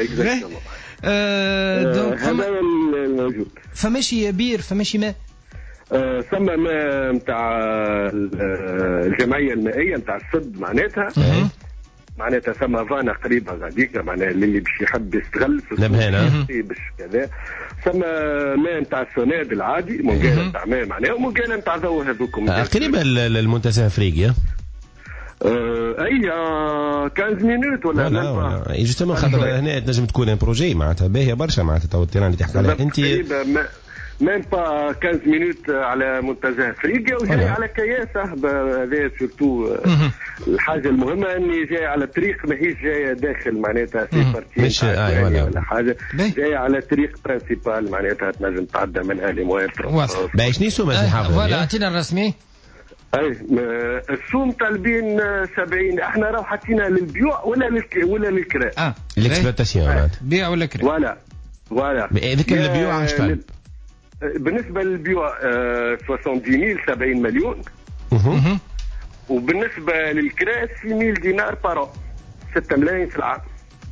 هذا الموجود. فماشي بير فماشي ماء ثم ماء نتاع الجمعيه المائيه نتاع السد معناتها ثم فانا قريبه غاديك معناها اللي باش يحب يستغل في نبهنا باش كذا ثم ماء نتاع السوناد العادي مونجال نتاع ماء معناها ومونجال نتاع ضوء هذوكم قريبه للمنتزه افريقيا. اي 15 مينوت ولا جوستومون خاطر هنا تنجم تكون ان بروجي معناتها باهيه برشا معناتها تو التيران اللي تحكي عليها انت ميم با 15 مينوت على منتزه افريقيا وجاي على كياسه هذا سورتو. الحاجه المهمه اني جاي على طريق ماهيش جايه داخل معناتها في بارتي ولا حاجه جاي على طريق برانسيبال معناتها تنجم تعدى منها لي موان. باش نيسو ماشي حافظ فوالا اعطينا الرسمي. اي السوم طالبين 70 احنا راهو حطينا للبيوع ولا للكراء. الاكسبلوتاسيون بيع ولا كراء ولا ذيك البيوع اش طالب؟ بالنسبه للبيوع 70 مليون وبالنسبه للكراء 6000 دينار بارو 6 ملايين في العام.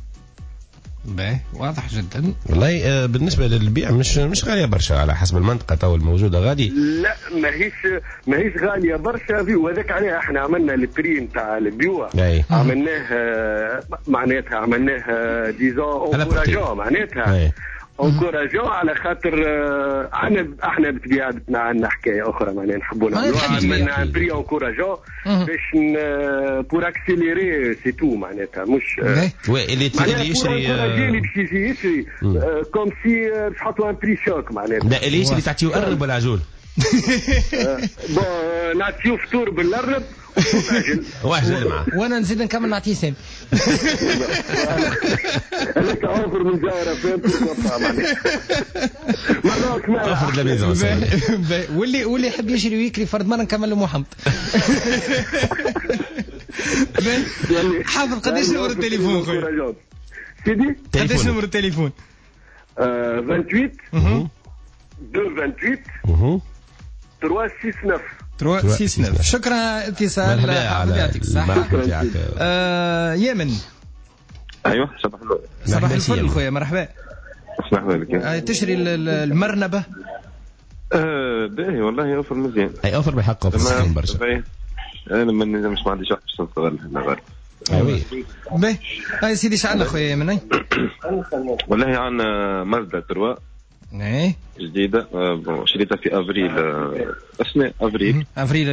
واضح جدا والله. بالنسبه للبيع مش غاليه برشا على حسب المنطقه تو الموجوده غادي. لا ماهيش غاليه برشا وهذاك عليها احنا عملنا البري نتاع البيوع عملناه معناتها ديزون انكوراجون معناتها انكوراجون على خاطر احنا بطبيعتنا عندنا حكايه اخرى معناها نحبوا عملنا بري انكوراجون باش بور اكسيليري سي تو معناتها مش اللي يشري اللي باش يشري كوم سي باش يحطوا ان بري شوك معناتها. لا اللي يشري تعطيو قرب ولا عجول؟ بون نعطيو فطور بالقرب واجل معاه وانا نزيد نكمل نعطيه سام. لك اوفر من جاره فين اوفر لا ميزون. واللي يحب يشري ويكري فرد مره نكمل له محمد. حافظ قداش نمر التليفون خويا؟ سيدي قداش نمر التليفون؟ 28 228 369. شكرا اتصال. يعطيك الصحة. يمن. ايوه صباح الفل خويا مرحبا. مرحبا بك. تشري المرنبة؟ باهي والله اوفر مزيان. اي اوفر بحقه في السكن برشا. انا مش ما عنديش وقت باش نستغل هنا غير. ايوه باهي سيدي شعلنا خويا يمن. والله عندنا مازدا 3 جديدة شريتها في أفريل أفريل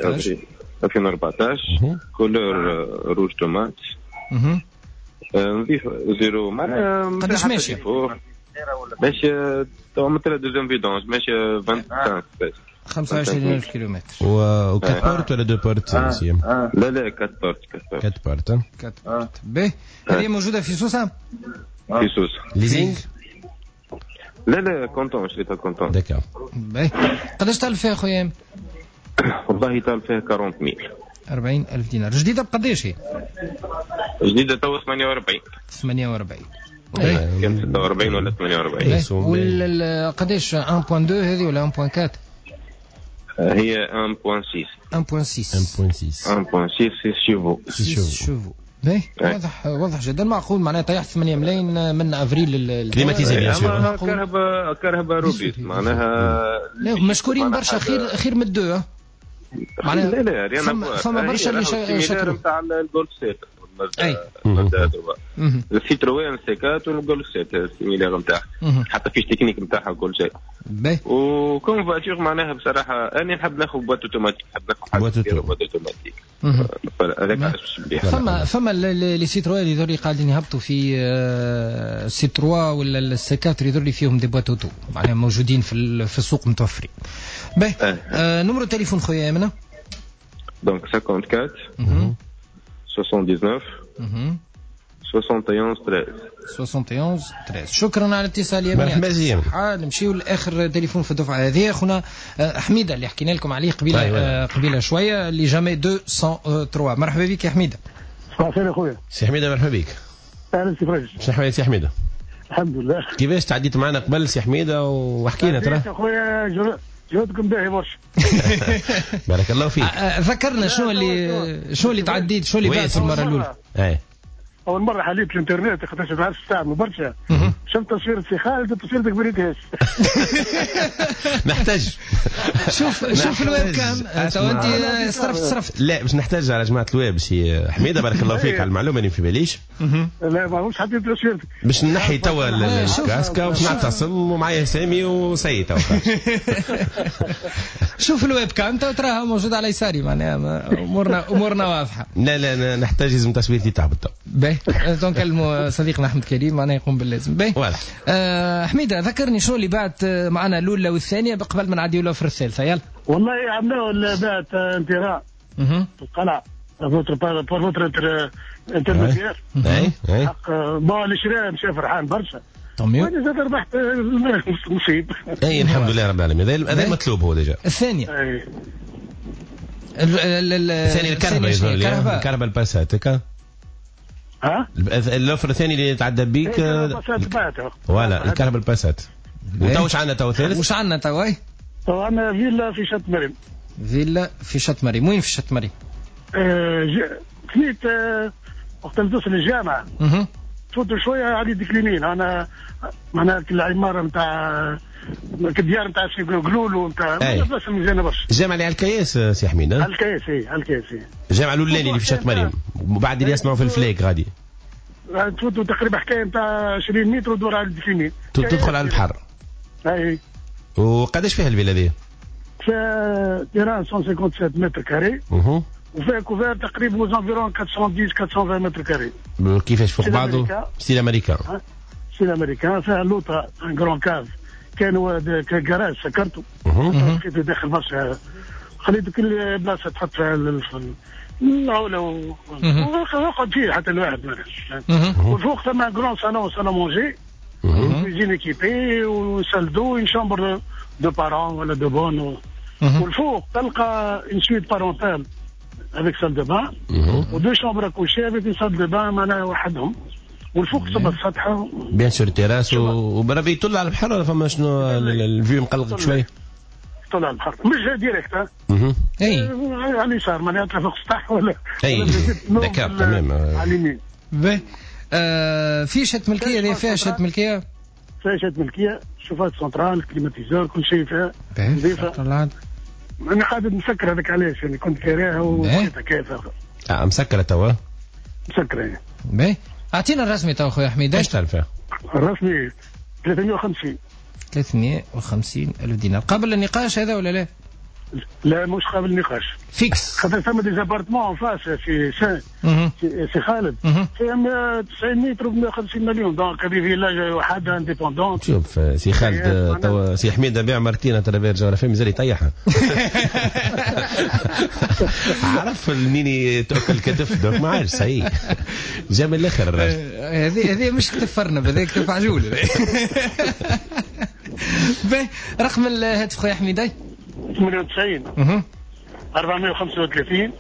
2014 كولور روج تومات نضيف زيرو معناها قداش ماشي؟ ماشي تو مثلا دوزيام فيدونج ماشي 25,000 كيلومتر. وكات بورت ولا دو بورت؟ لا كات بورت. باهي هذه موجودة في سوسة؟ في سوسة. ليزينغ؟ لا كونتون شريتها كونتون. دكا. باهي قداش طالب فيها خويا؟ والله طالب فيها 40,000 دينار. جديدة بقداش هي؟ جديدة تو 48. كان 46 ولا 48. ولا قداش 1.2 هذه ولا 1.4؟ هي 1.6 شوفو. باهي واضح جدا معقول معناها طيحت 8 ملايين من افريل. كليماتيزي بيان سور. كهرباء روبيس معناها. لا مشكورين برشا خير من الدو معناها. لا فما برشا اللي شكروا نتاع الجولف 7 مازدا 3 السيتروين سيكات ونقول السيت السيميلير نتاعها حتى فيش تكنيك نتاعها وكل شيء. وكون فاتور معناها بصراحه انا نحب ناخذ بوات اوتوماتيك، نحب ناخذ حاجه بوات اوتوماتيك. هذاك فما لي سيتروين اللي قاعدين يهبطوا في سي 3 ولا السيكات اللي فيهم دي بوات اوتو معناها موجودين في السوق متوفرين. باهي نمرو تليفون خويا امنه دونك 54 79 71 13. شكرا على الاتصال يا مرحبا زين. نمشيو لاخر تليفون في الدفعه هذه اخونا حميده اللي حكينا لكم عليه قبيله شويه اللي جامي 203. مرحبا بك يا حميده. صباح الخير يا خويا. سي حميده مرحبا بك. اهلا سي فرج. شحال سي حميده؟ الحمد لله. كيفاش تعديت معنا قبل سي حميده وحكينا ترى؟ يا خويا جهودكم باهي برشا. بارك الله فيك. ذكرنا شنو اللي تعديت، شنو اللي بعد في المره الاولى؟ اول مره حليت الانترنت خاطرش نعرف نستعمل برشا. شفت تصوير سي خالد تصويرتك بريتهاش. نحتاج. شوف الويب كام تو انت صرفت. لا باش نحتاج على جماعه الويب سي حميده بارك الله فيك على المعلومه اللي في باليش. لا ماهوش حطيت تصويرتك باش نحي توا الكاسكا وباش نعتصم ومعايا سامي وسيد توا. شوف الويب كام تو تراها موجوده على يساري معناها امورنا واضحه. لا نحتاج لازم تصويرتي تهبط. باهي نكلموا صديقنا احمد كريم معناه يقوم باللازم. باهي حميده ذكرني شنو اللي بعد معنا الاولى والثانيه قبل ما نعديو له في الثالثه. يلا والله عملوا اللي بعد انتراء في القلعه بور انترميديير. حق بون الشراء مشى فرحان برشا. وانا زاد ربحت نصيب. اي الحمد لله رب العالمين. هذا المطلوب هو ديجا. الثانيه الثاني الكهرباء الباسات هكا. ها الاوفر الثاني اللي يتعدى بيك ولا الكهرباء الباسات. وتوش عنا تو ثالث. وش عنا تو؟ تو عنا فيلا في شط مريم. فيلا في شط مريم. وين في شط مريم؟ كنيت وقت اللي توصل الجامعه تفوت شويه على ديك اليمين. انا معناها العماره نتاع الديار نتاع سي قلولو نتاع بلاصه مزيانه برشا. الجامعه اللي على الكياس سي حميد. على الكياس الجامعه الاولاني اللي في شط مريم وبعد اللي يسمعوا في الفليك غادي تفوتوا تقريبا حكايه نتاع 20 متر ودور على ديك اليمين تدخل على البحر. اي وقداش فيها الفيلا دي؟ فيها تيران 157 متر كاري وفيها كوفير تقريبا وزانفيرون 410 متر كاري. كيفاش فوق بعضه؟ ستيل امريكان. ستيل امريكان. فيها لوطا ان جرون كاف كانوا كراج سكرته لقيته داخل برشا. خليت كل بلاصه تحط فيها العولة وقعد فيه حتى الواحد والفوق ثم جرون سالون مونجي كوزين ايكيبي وسال دو ان شامبر دو بارون ولا دو بون. والفوق تلقى ان سويت بارونتال افيك سال دو بان ودو شامبر كوشي افيك سال دو بان معناها وحدهم. والفوق صب السطح بيان سور تيراس وبربي يطل على البحر ولا فما شنو الفيو مقلق شوي؟ يطل على البحر مش ديريكت. اي على اليسار معناها فوق السطح ولا اي ذكر تمام على اليمين. في شت ملكيه اللي فيها شت ملكيه. فيها شت ملكيه شوفات سنترال كليماتيزور كل شيء فيها نظيفه. انا قاعد مسكر هذاك علاش يعني كنت كاريها وجيتها كيف مسكره توا مسكره. باهي اعطينا الرسمي تو خويا حميد. ايش تعرف؟ الرسمي 350 ألف دينار. قبل النقاش هذا ولا لا؟ لا مش قبل النقاش فيكس. خاطر ثم دي زابارتمون فاس في سي خالد فيهم 90 متر ب 150 مليون. دونك هذه فيلاج وحدها انديبوندون. شوف سي خالد توا سي حميد بيع مارتينا ترافير جغرافيا مازال يطيحها. عرف الميني تاكل كتف دوك ما عادش صحيح جا من الاخر الراجل. هذه مش كتف ارنب هذاك كتف عجول. رقم الهاتف خويا حميد 98 435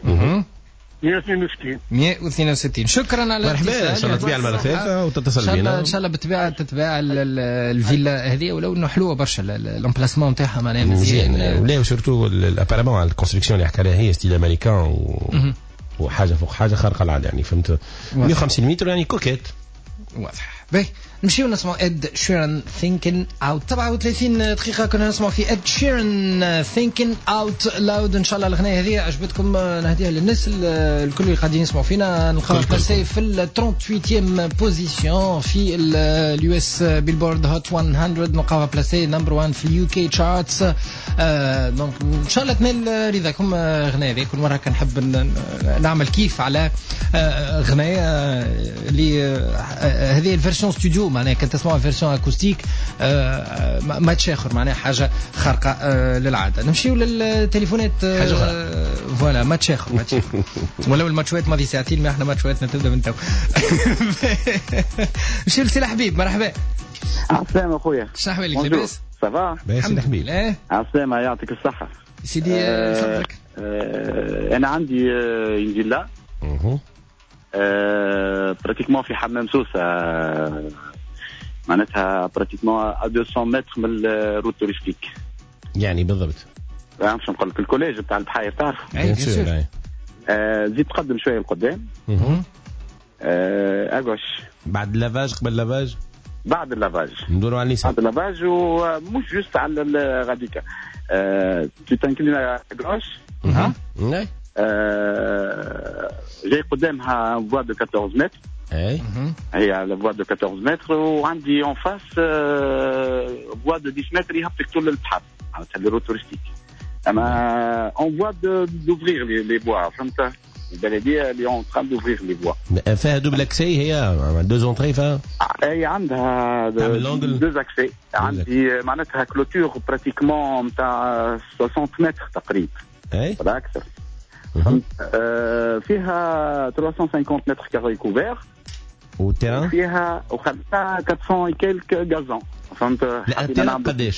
162. شكرا على الاتصال. ان شاء الله تبيع المره الثالثه وتتصل بينا ان شاء الله تتباع الفيلا هذه ولو انه حلوه برشا الامبلاسمون نتاعها معناها مزيان. ولا وسورتو الابارامون على الكونستركسيون اللي حكى عليها هي ستيل امريكان وحاجه فوق حاجه خارقه العاده يعني فهمت. 150 متر يعني كوكيت واضح. باهي نمشيو نسمعوا اد شيران ثينكين اوت. 37 دقيقة كنا نسمعوا في اد شيران ثينكين اوت لاود. ان شاء الله الأغنية هذه عجبتكم، نهديها للناس الكل اللي قاعدين يسمعوا فينا. نلقاوها بلاسي في ال 38 بوزيسيون في اليو اس بيلبورد هوت 100. نلقاوها بلاسي نمبر 1 في اليو كي تشارتس. دونك ان شاء الله تنال رضاكم الأغنية هذه. كل مرة كنحب نعمل كيف على أغنية اللي هذه الفيرسيون ستوديو، معناها كنت تسمعوا الفيرسيون اكوستيك ما تشاخر، معناها حاجه خارقه للعاده. نمشيو للتليفونات فوالا ما تشاخر ولو الماتشوات ماضي ساعتين، ما احنا ماتشواتنا تبدا من تو. نمشيو لسي حبيب. مرحبا. السلام اخويا. شنو احوالك؟ لاباس؟ صافا الحمد لله. السلام يعطيك الصحه سيدي. فضلك. انا عندي انجيلا براتيكمون في حمام سوسه، معناتها براتيكمون 200 متر من الروت توريستيك. يعني بالضبط باش نقول لك الكوليج بتاع البحير تعرف. زيد تقدم شويه لقدام. اغوش بعد اللافاج قبل اللافاج. بعد اللافاج ندوروا على اليسار. بعد اللافاج ومش جوست على غاديكا. tu t'inclines à gauche. جاي قدامها فوا دو 14 متر. هي على فوا دو 14 متر، وعندي اون فاس فوا دو 10 متر يهبطك طول البحر معناتها لي روت توريستيك. اما اون فوا دوفرير لي بوا، فهمت؟ البلديه اللي اون تران دوفرير لي بوا. فيها دوبل اكسي، هي دو زونطري فيها. هي عندها دو اكسي. عندي معناتها كلوتور براتيكمون نتاع 60 متر تقريبا ولا اكثر. فيها 350 متر كاري كوفير، والتيران فيها وخدتها 400 وكيلك غازون. فهمت؟ لا التيران قداش؟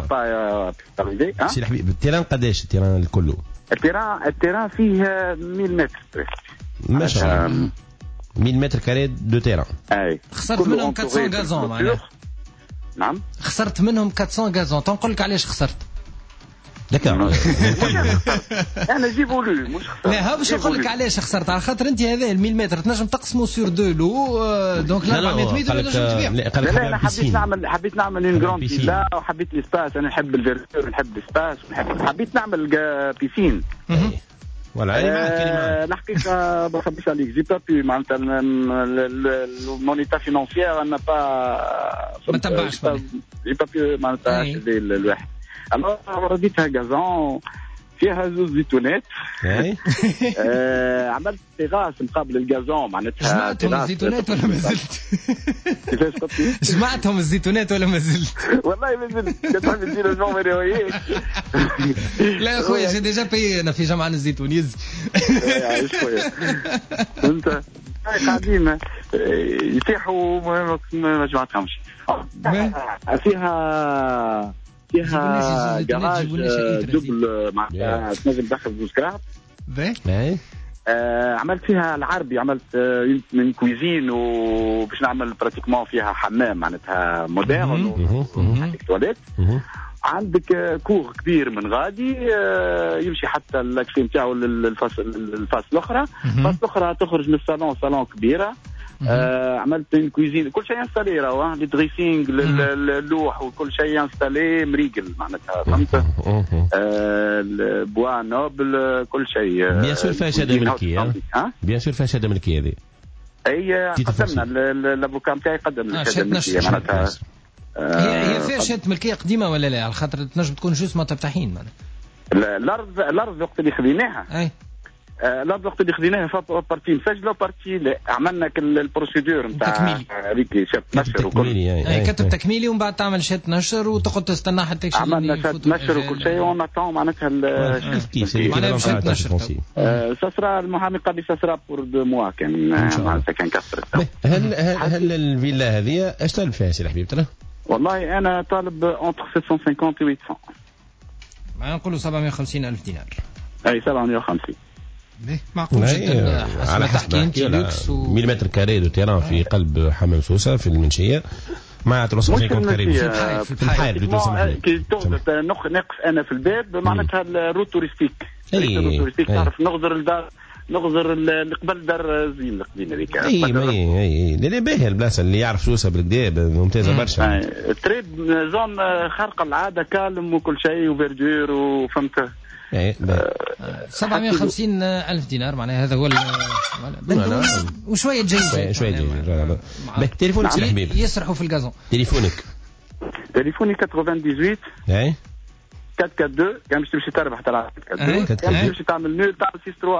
سي حبيب التيران قداش؟ التيران الكله التيران فيه 1000 متر ما شاء الله. 1000 متر كاري دو تيران. اي خسرت منهم 400 غازون معناها. نعم خسرت منهم 400 غازون. تنقول لك علاش خسرت؟ دكار انا جيبوا له مش خسرت. لا باش نقول لك علاش خسرت، على خاطر انت هذا ال 100 متر تنجم تقسمه سور دو لو، دونك 400 متر تنجم تبيع. لا انا حبيت نعمل اون جراند فيلا، وحبيت الاسباس. انا نحب الفيرتور، نحب الاسباس، حبيت نعمل بيسين. ولا الحقيقه ما نخبيش عليك، جي با بي معناتها المونيتا فينانسيير انا ما تبعش جي با بي معناتها الواحد. أنا رديتها غازون فيها زوز زيتونات. عملت تيغاس مقابل الغازون معناتها. جمعتهم الزيتونات ولا ما زلت؟ كيفاش قلت؟ جمعتهم الزيتونات ولا ما زلت؟ والله ما زلت. كتحب تدير النومير وياك. لا خويا جي ديجا باي انا في جمعان الزيتون يز. عايش خويا انت قاعدين يتيحوا ما جمعتهمش. فيها جراج دبل معناتها تنجم تدخل زوج كرات. عملت فيها العربي، عملت من كويزين وباش نعمل براتيكمون فيها حمام معناتها مودرن وتواليت. عندك كور كبير من غادي يمشي حتى الاكسي نتاعو للفاس الاخرى. الفاس الاخرى تخرج من الصالون، صالون كبيره. عملت الكويزين كل شيء انستالي، راهو لي دريسينغ اللوح وكل شيء انستالي مريقل معناتها، فهمت؟ البوا نوبل كل شيء. بيان سور فيها شهاده ملكيه. بيان سور فيها شهاده ملكيه هذه. اي قدمنا الافوكا نتاعي قدم الشهاده الملكيه معناتها. هي فيها شهاده ملكيه قديمه ولا لا؟ على خاطر تنجم تكون جوست ما تفتحين معناتها. الارض وقت اللي خذيناها الارض وقت اللي خذيناها بارتي مسجله وبارتي لا. عملنا البروسيدور نتاع هذيك شهاده نشر وكل كتب تكميلي، ومن بعد تعمل شهاده نشر وتقعد تستنى حتى يكشف. عملنا شهاده نشر وكل شيء ونطون معناتها معناتها شهاده نشر. ساسرا المحامي قال لي ساسرا بور دو موا كان معناتها كان كسرت. هل الفيلا هذه ايش طالب فيها سي حبيب ترى؟ والله انا طالب اونتر 750 و 800. ما نقولوا 750,000 دينار. اي 750. معقول جدا على حسب 100 متر كاري دو تيران في قلب حمام سوسه في المنشيه مع 350 كاري في البحير. كي نقف انا في الباب معناتها الروت توريستيك. الروت توريستيك تعرف نغزر الدار نغزر اللي قبل دار زين القديم هذيك. اي لا باهي البلاصه اللي يعرف شوسه بالكدا ممتازه برشا. تريب زون خارقه العاده كالم وكل شيء وفيردور وفهمت. 750,000 دينار معناها هذا هو وشويه جيد. شويه جيد. تليفونك سي حبيبي يسرحوا في الغازون. تليفوني 98 اي 442 كان باش تمشي تربح تلعب 442 كان باش تمشي تعمل نول تعمل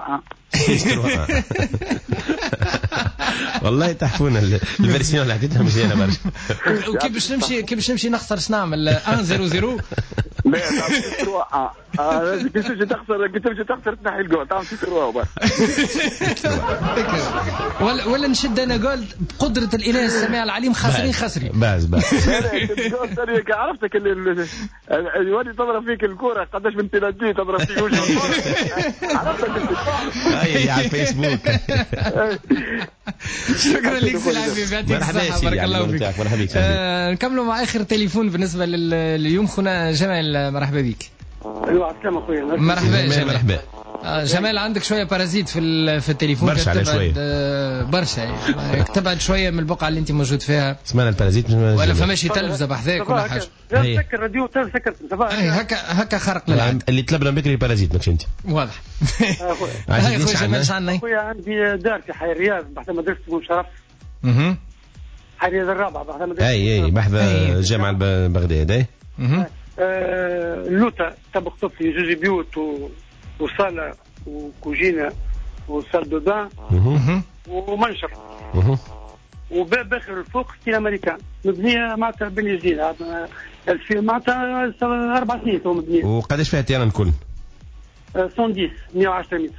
6-3-1 والله تحفونا الفيرسيون اللي عطيتها مزيانه برشا. وكيف باش نمشي نخسر نعمل 1-0-0 لا تعمل 6-3-1 كي تمشي تخسر تنحي الجول تعمل 6-3 ولا نشد انا جول بقدره الاله السميع العليم خاسرين باز عرفتك اللي يولي تضرب فيك الكرة قداش من تنادي تضرب فيك وجهك عرفتك اي على الفيسبوك. شكرا لك سي الحبيب يعطيك الصحة بارك الله فيك. نكملوا مع اخر تليفون بالنسبة لليوم خونا جمال مرحبا بك. ايوا السلام اخويا. مرحبا جمال. جمال عندك شويه بارازيت في التليفون برشا على شويه برشا تبعد شويه من البقعه اللي انت موجود فيها. اسمها البارازيت ولا فماش تلفزه بحذاك ولا حاجه. سكر راديو سكر هكا خرق للعب اللي طلبنا بكري بارازيت ماكش انت واضح. هاي اخويا عندي دار في حي الرياض بحث مدرسه بوشرف. حي الرياض الرابعه بحث مدرسه. اي بحث جامعه بغداد. اللوطه طبق طفلي جوج بيوت وصالة وكوجينة وصال دو بان ومنشر وباب اخر الفوق ستيل امريكان مبنيه معناتها بنيه جديده معناتها 4 سنين تو مبنيه. وقداش فيها تيران الكل؟ 110 متر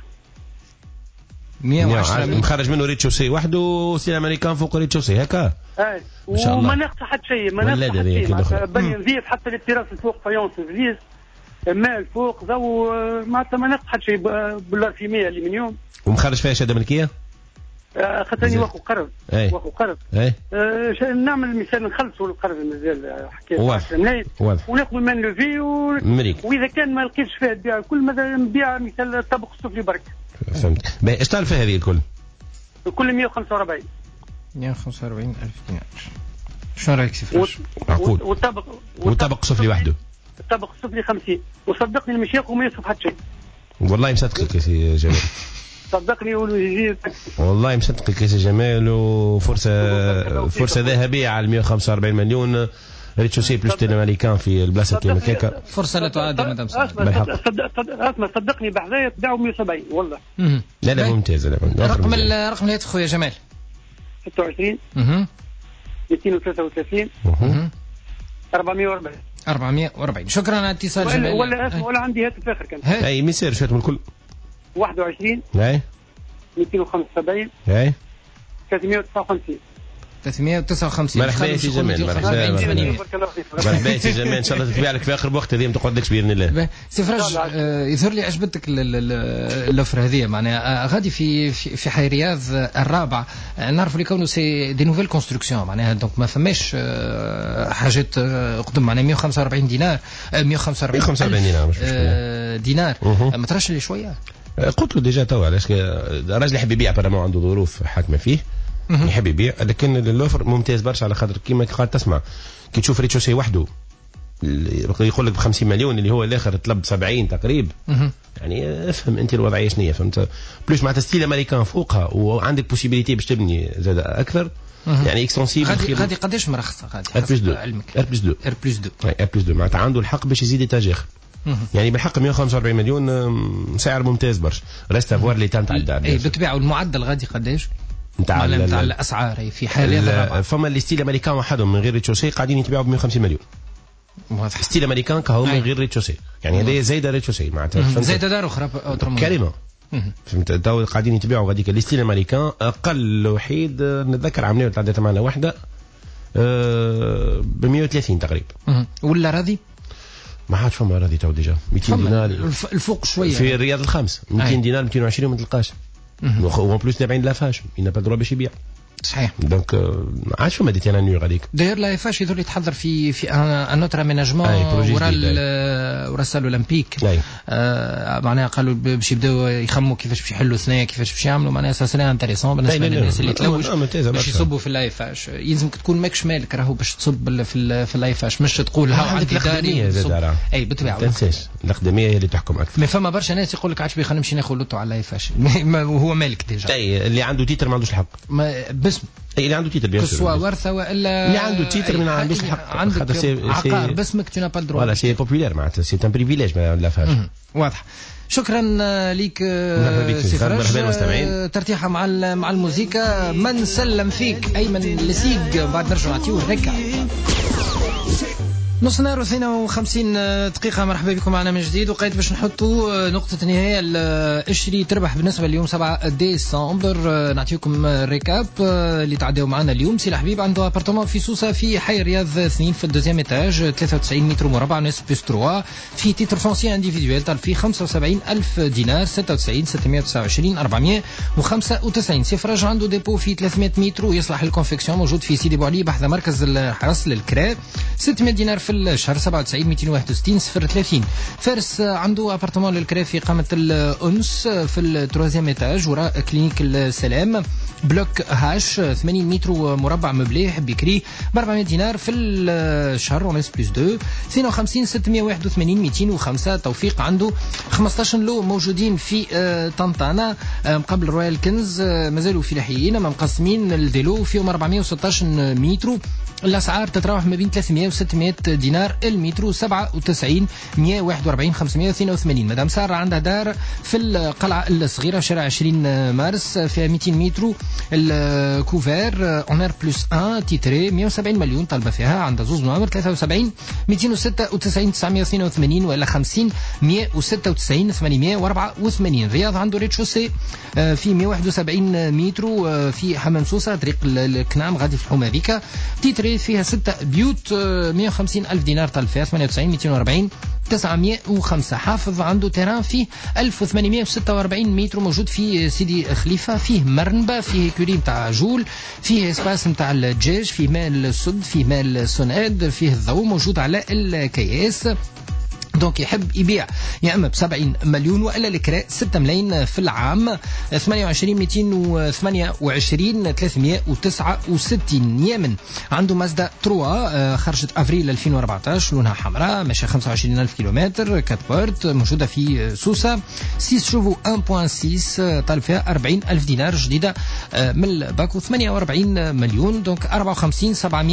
110 مخرج منه ريتشوسي وحده وستيل امريكان فوق ريتشوسي هكا. وما ناقص حتى شيء ما ناقص حتى شيء بني نظيف حتى التراس الفوق فايونس فليس الماء الفوق ضو معناتها ما ناقص حتى شيء بالارفيميه الالمنيوم. ومخرج فيها شهاده ملكيه؟ خاطرني واخو قرض نعمل مثال نخلصوا القرض مازال حكايه 10 ملايين وناخذ مان لوفي واذا كان ما لقيتش فيها تبيع كل ماذا نبيع مثال الطبق السفلي برك. فهمت. ايش تعرف هذه الكل؟ كل 145 145,000 دينار. شو رايك سي فراش؟ معقول. والطبق السفلي وحده؟ الطبق السفلي 50 وصدقني المشيخ وما يصرف حتى شيء. والله مصدقك يا سي جمال. صدقني والله مصدقك يا سي جمال وفرصه ذهبيه على 145 مليون ريتشوسي بلوس تيل امريكان في البلاصه كيما هكا. فرصه لا تعاد مدام صدقني بحذايا تباعوا 170 والله. لا ممتاز. رقم الهاتف خويا جمال 26 233 440. شكرا على اتصال جمال. ولا عندي هاتف اخر كان اي ما يصيرش هاتف الكل 21 275 359 مرحبا يا سي جمال. مرحبا يا سي جمال ان شاء الله تتبع لك في اخر وقت هذه ما تقعدلكش باذن الله. سي فراج يظهر لي عجبتك الاوفر هذه معناها غادي في حي رياض الرابعه نعرفوا اللي كونه سي دي نوفيل كونستركسيون معناها دونك ما فماش حاجات قدم معناها 145 دينار 145 دينار مش دينار ما تراش لي شويه. قلت له ديجا توا علاش الراجل يحب يبيع بارامون عنده ظروف حاكمه فيه يحب يبيع لكن اللوفر ممتاز برشا على خاطر كيما قاعد تسمع كي تشوف ريتشوسي وحده يقول لك ب 50 مليون اللي هو الاخر طلب 70 تقريبا يعني افهم انت الوضعيه شنو فهمت بلوس مع ستيل امريكان فوقها وعندك بوسيبيليتي باش تبني زاد اكثر يعني اكستنسيف غادي قداش مرخصه غادي ار بلس 2 معناتها عنده الحق باش يزيد ايتاج اخر يعني بالحق 145 مليون سعر ممتاز برشا ريست افوار لي تاع الدار. اي بالطبيعه والمعدل غادي قداش نتاع الاسعار في حال فما اللي ستيل امريكان وحدهم من غير ريتشوسي قاعدين يتباعوا ب 150 مليون. ستيل امريكان كهو من غير ريتشوسي يعني هذه زايده ريتشوسي معناتها زايده دار اخرى كلمه فهمت تو قاعدين يتباعوا غاديك اللي ستيل امريكان اقل وحيد نتذكر عمليه تعديت معنا واحده ب 130 تقريبا ولا راضي ما عادش فما راضي تو ديجا 200 دينار الفوق شويه في الرياض الخامس 200 دينار 220 ما تلقاش وان بلوس 70 لافاش il n'a pas le droit باش يبيع صحيح. دونك عاش فما ديتينا نيو غاديك داير لا يفاش يدور يتحضر في ان اوتر اميناجمون ورا السال اولمبيك. معناها قالوا باش يبداو يخموا كيفاش باش يحلوا ثنايا كيفاش باش يعملوا. معناها سا انتريسون بالنسبه للناس اللي تلوج باش يصبوا في اللايفاش. يلزمك تكون ماكش مالك راهو باش تصب في اللايفاش مش تقول ها عندي داري اي بالطبيعه. ما تنساش الاقدميه هي اللي تحكم اكثر. ما فما برشا ناس يقول لك عادش بيخ نمشي ناخذ لوتو على اللايفاش وهو مالك ديجا. اللي عنده تيتر ما عندوش الحق باسم اللي عنده تيتر بيان سوا ورثه والا اللي عنده تيتر ما عندوش الحق. عندك عقار باسمك تو با الدروا. ولا سي بوبولير معناتها سي ان بريفيليج ما لافاش. واضح. شكرا ليك سي فرج. ترتيحه مع الموسيقى. من سلم فيك ايمن لسيق. بعد نرجع نعطيوه هكا نص نهار 52 دقيقة. مرحبا بكم معنا من جديد. وقيت باش نحطوا نقطة نهاية الاشري تربح بالنسبة اليوم 7 ديسمبر. نعطيكم ريكاب اللي تعداو معنا اليوم. سي الحبيب عنده ابارتمون في سوسة في حي الرياض 2 في الدوزيام ايتاج 93 متر مربع ناس بلس 3 في تيتر فونسي انديفيدويل طال فيه 75,000 دينار 96 629 495. سي فرج عنده ديبو في 300 متر ويصلح الكونفكسيون موجود في سيدي بوعلي بحث مركز الحرس للكرا 600 دينار في الشهر 97 261 030. فارس عنده ابارتمون للكرا في قامة الأنس في التروازيام ايتاج وراء كلينيك السلام بلوك هاش 80 متر مربع مبلي بكري ب 400 دينار في الشهر ونص بلس 2 52 681 205. توفيق عنده 15 لو موجودين في طنطانة مقابل رويال كنز مازالوا فلاحيين مقسمين الديلو فيهم 416 متر. الأسعار تتراوح ما بين 300 و 600 دينار المتر 97 141 582. مدام سارة عندها دار في القلعة الصغيرة شارع 20 مارس فيها 200 متر الكوفير اونر بلس 1 تيتري 170 مليون طالبة فيها. عندها زوز نوامر 73 296 982 ولا 50 196 884. رياض عنده ريتشوسي في 171 متر في حمام سوسة طريق الكنام غادي في الحومة ذيك تيتري فيها 6 بيوت 150 ألف دينار طالب فيها 98 240 905. حافظ عنده تيران فيه 1846 متر موجود في سيدي خليفة فيه مرنبة فيه كوري متاع جول فيه اسباس متاع الجيش فيه ماء السد فيه ماء السوناد فيه الضوء موجود على الكياس. دونك يحب يبيع يا اما ب70 مليون والا الكراء 6 ملايين في العام 28 228 369. يمن عنده مازدا 3 خرجت افريل 2014 لونها حمراء ماشيه 25,000 كيلومتر كاتبورت موجوده في سوسه 6 شوفو 1.6 طالب فيها 40,000 دينار جديده من الباكو 48 مليون. دونك 54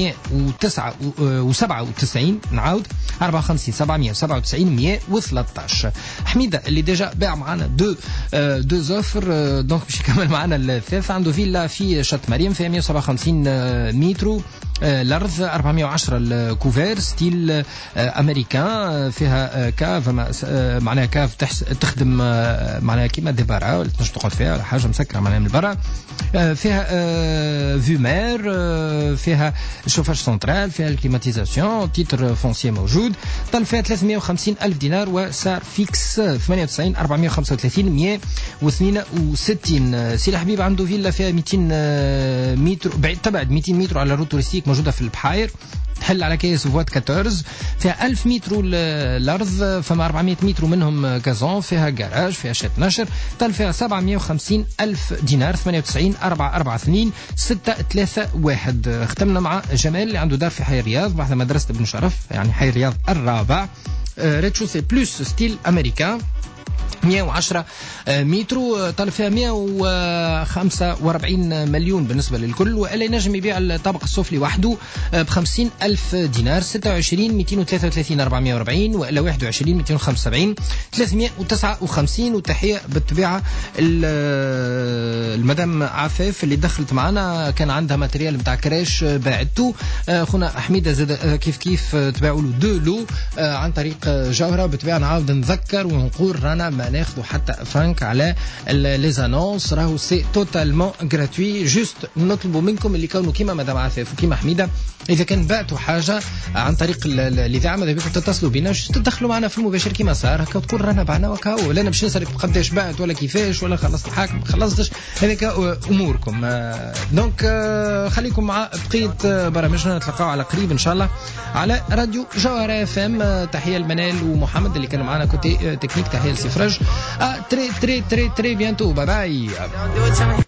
797 نعاود 54 797 113. حميدة اللي ديجا باع معنا دو زوفر دونك باش يكمل معنا الثالث. عنده فيلا في شط مريم فيها 157 متر الأرض 410 الكوفير ستيل أمريكان فيها كاف معناها كاف تخدم معناها كيما ديبارا ولا تنجم تقعد فيها ولا حاجة مسكرة معناها من برا فيها فيمير فيها شوفاج سنترال فيها الكليماتيزاسيون تيتر فونسي موجود طال فيها 350 ألف دينار وسعر فيكس 98 435 162. سي الحبيب عنده فيلا فيها 200 متر تبعد 200 متر على روت توريستيك موجودة في البحير تحل على كيس فوات 14 فيها 1000 متر الأرض فما 400 متر منهم غازون فيها جراج فيها شات نشر طال فيها 750 ألف دينار 98 442 631. ختمنا مع جمال اللي عنده دار في حي الرياض بعد مدرسة ابن شرف يعني حي الرياض الرابع ريتشوسي بلوس ستيل أمريكان 110 متر طالب فيها 145 مليون بالنسبة للكل وإلا ينجم يبيع الطابق السفلي وحده ب50 ألف دينار 26 233 440 وإلا 21 275 359. وتحية بالطبيعة المدام عفاف اللي دخلت معنا كان عندها ماتريال متاع كراش باعته. خونا حميدة زاد كيف تباعوا له 2 لو عن طريق جوهرة. بالطبيعة نعاود نذكر ونقول رانا ما ناخذوا حتى فرانك على لي زانونس. راهو سي توتالمون غراتوي. جوست نطلبوا منكم اللي كونوا كيما مدام عفاف وكيما حميده اذا كان بعتوا حاجه عن طريق الاذاعه ماذا بكم تتصلوا بنا تدخلوا معنا في المباشر كيما صار هكا وتقول رانا بعنا وكاو، لا انا باش نسالك قداش بعت ولا كيفاش ولا خلصت الحاكم ما خلصتش، هذيك اموركم. دونك خليكم مع بقيه برامجنا، نتلقاو على قريب ان شاء الله على راديو جوهرة اف ام. تحيه لمنال ومحمد اللي كانوا معنا كوتي تكنيك، تحيه لسفرج. تري تري تري تري بيانتو، باي باي.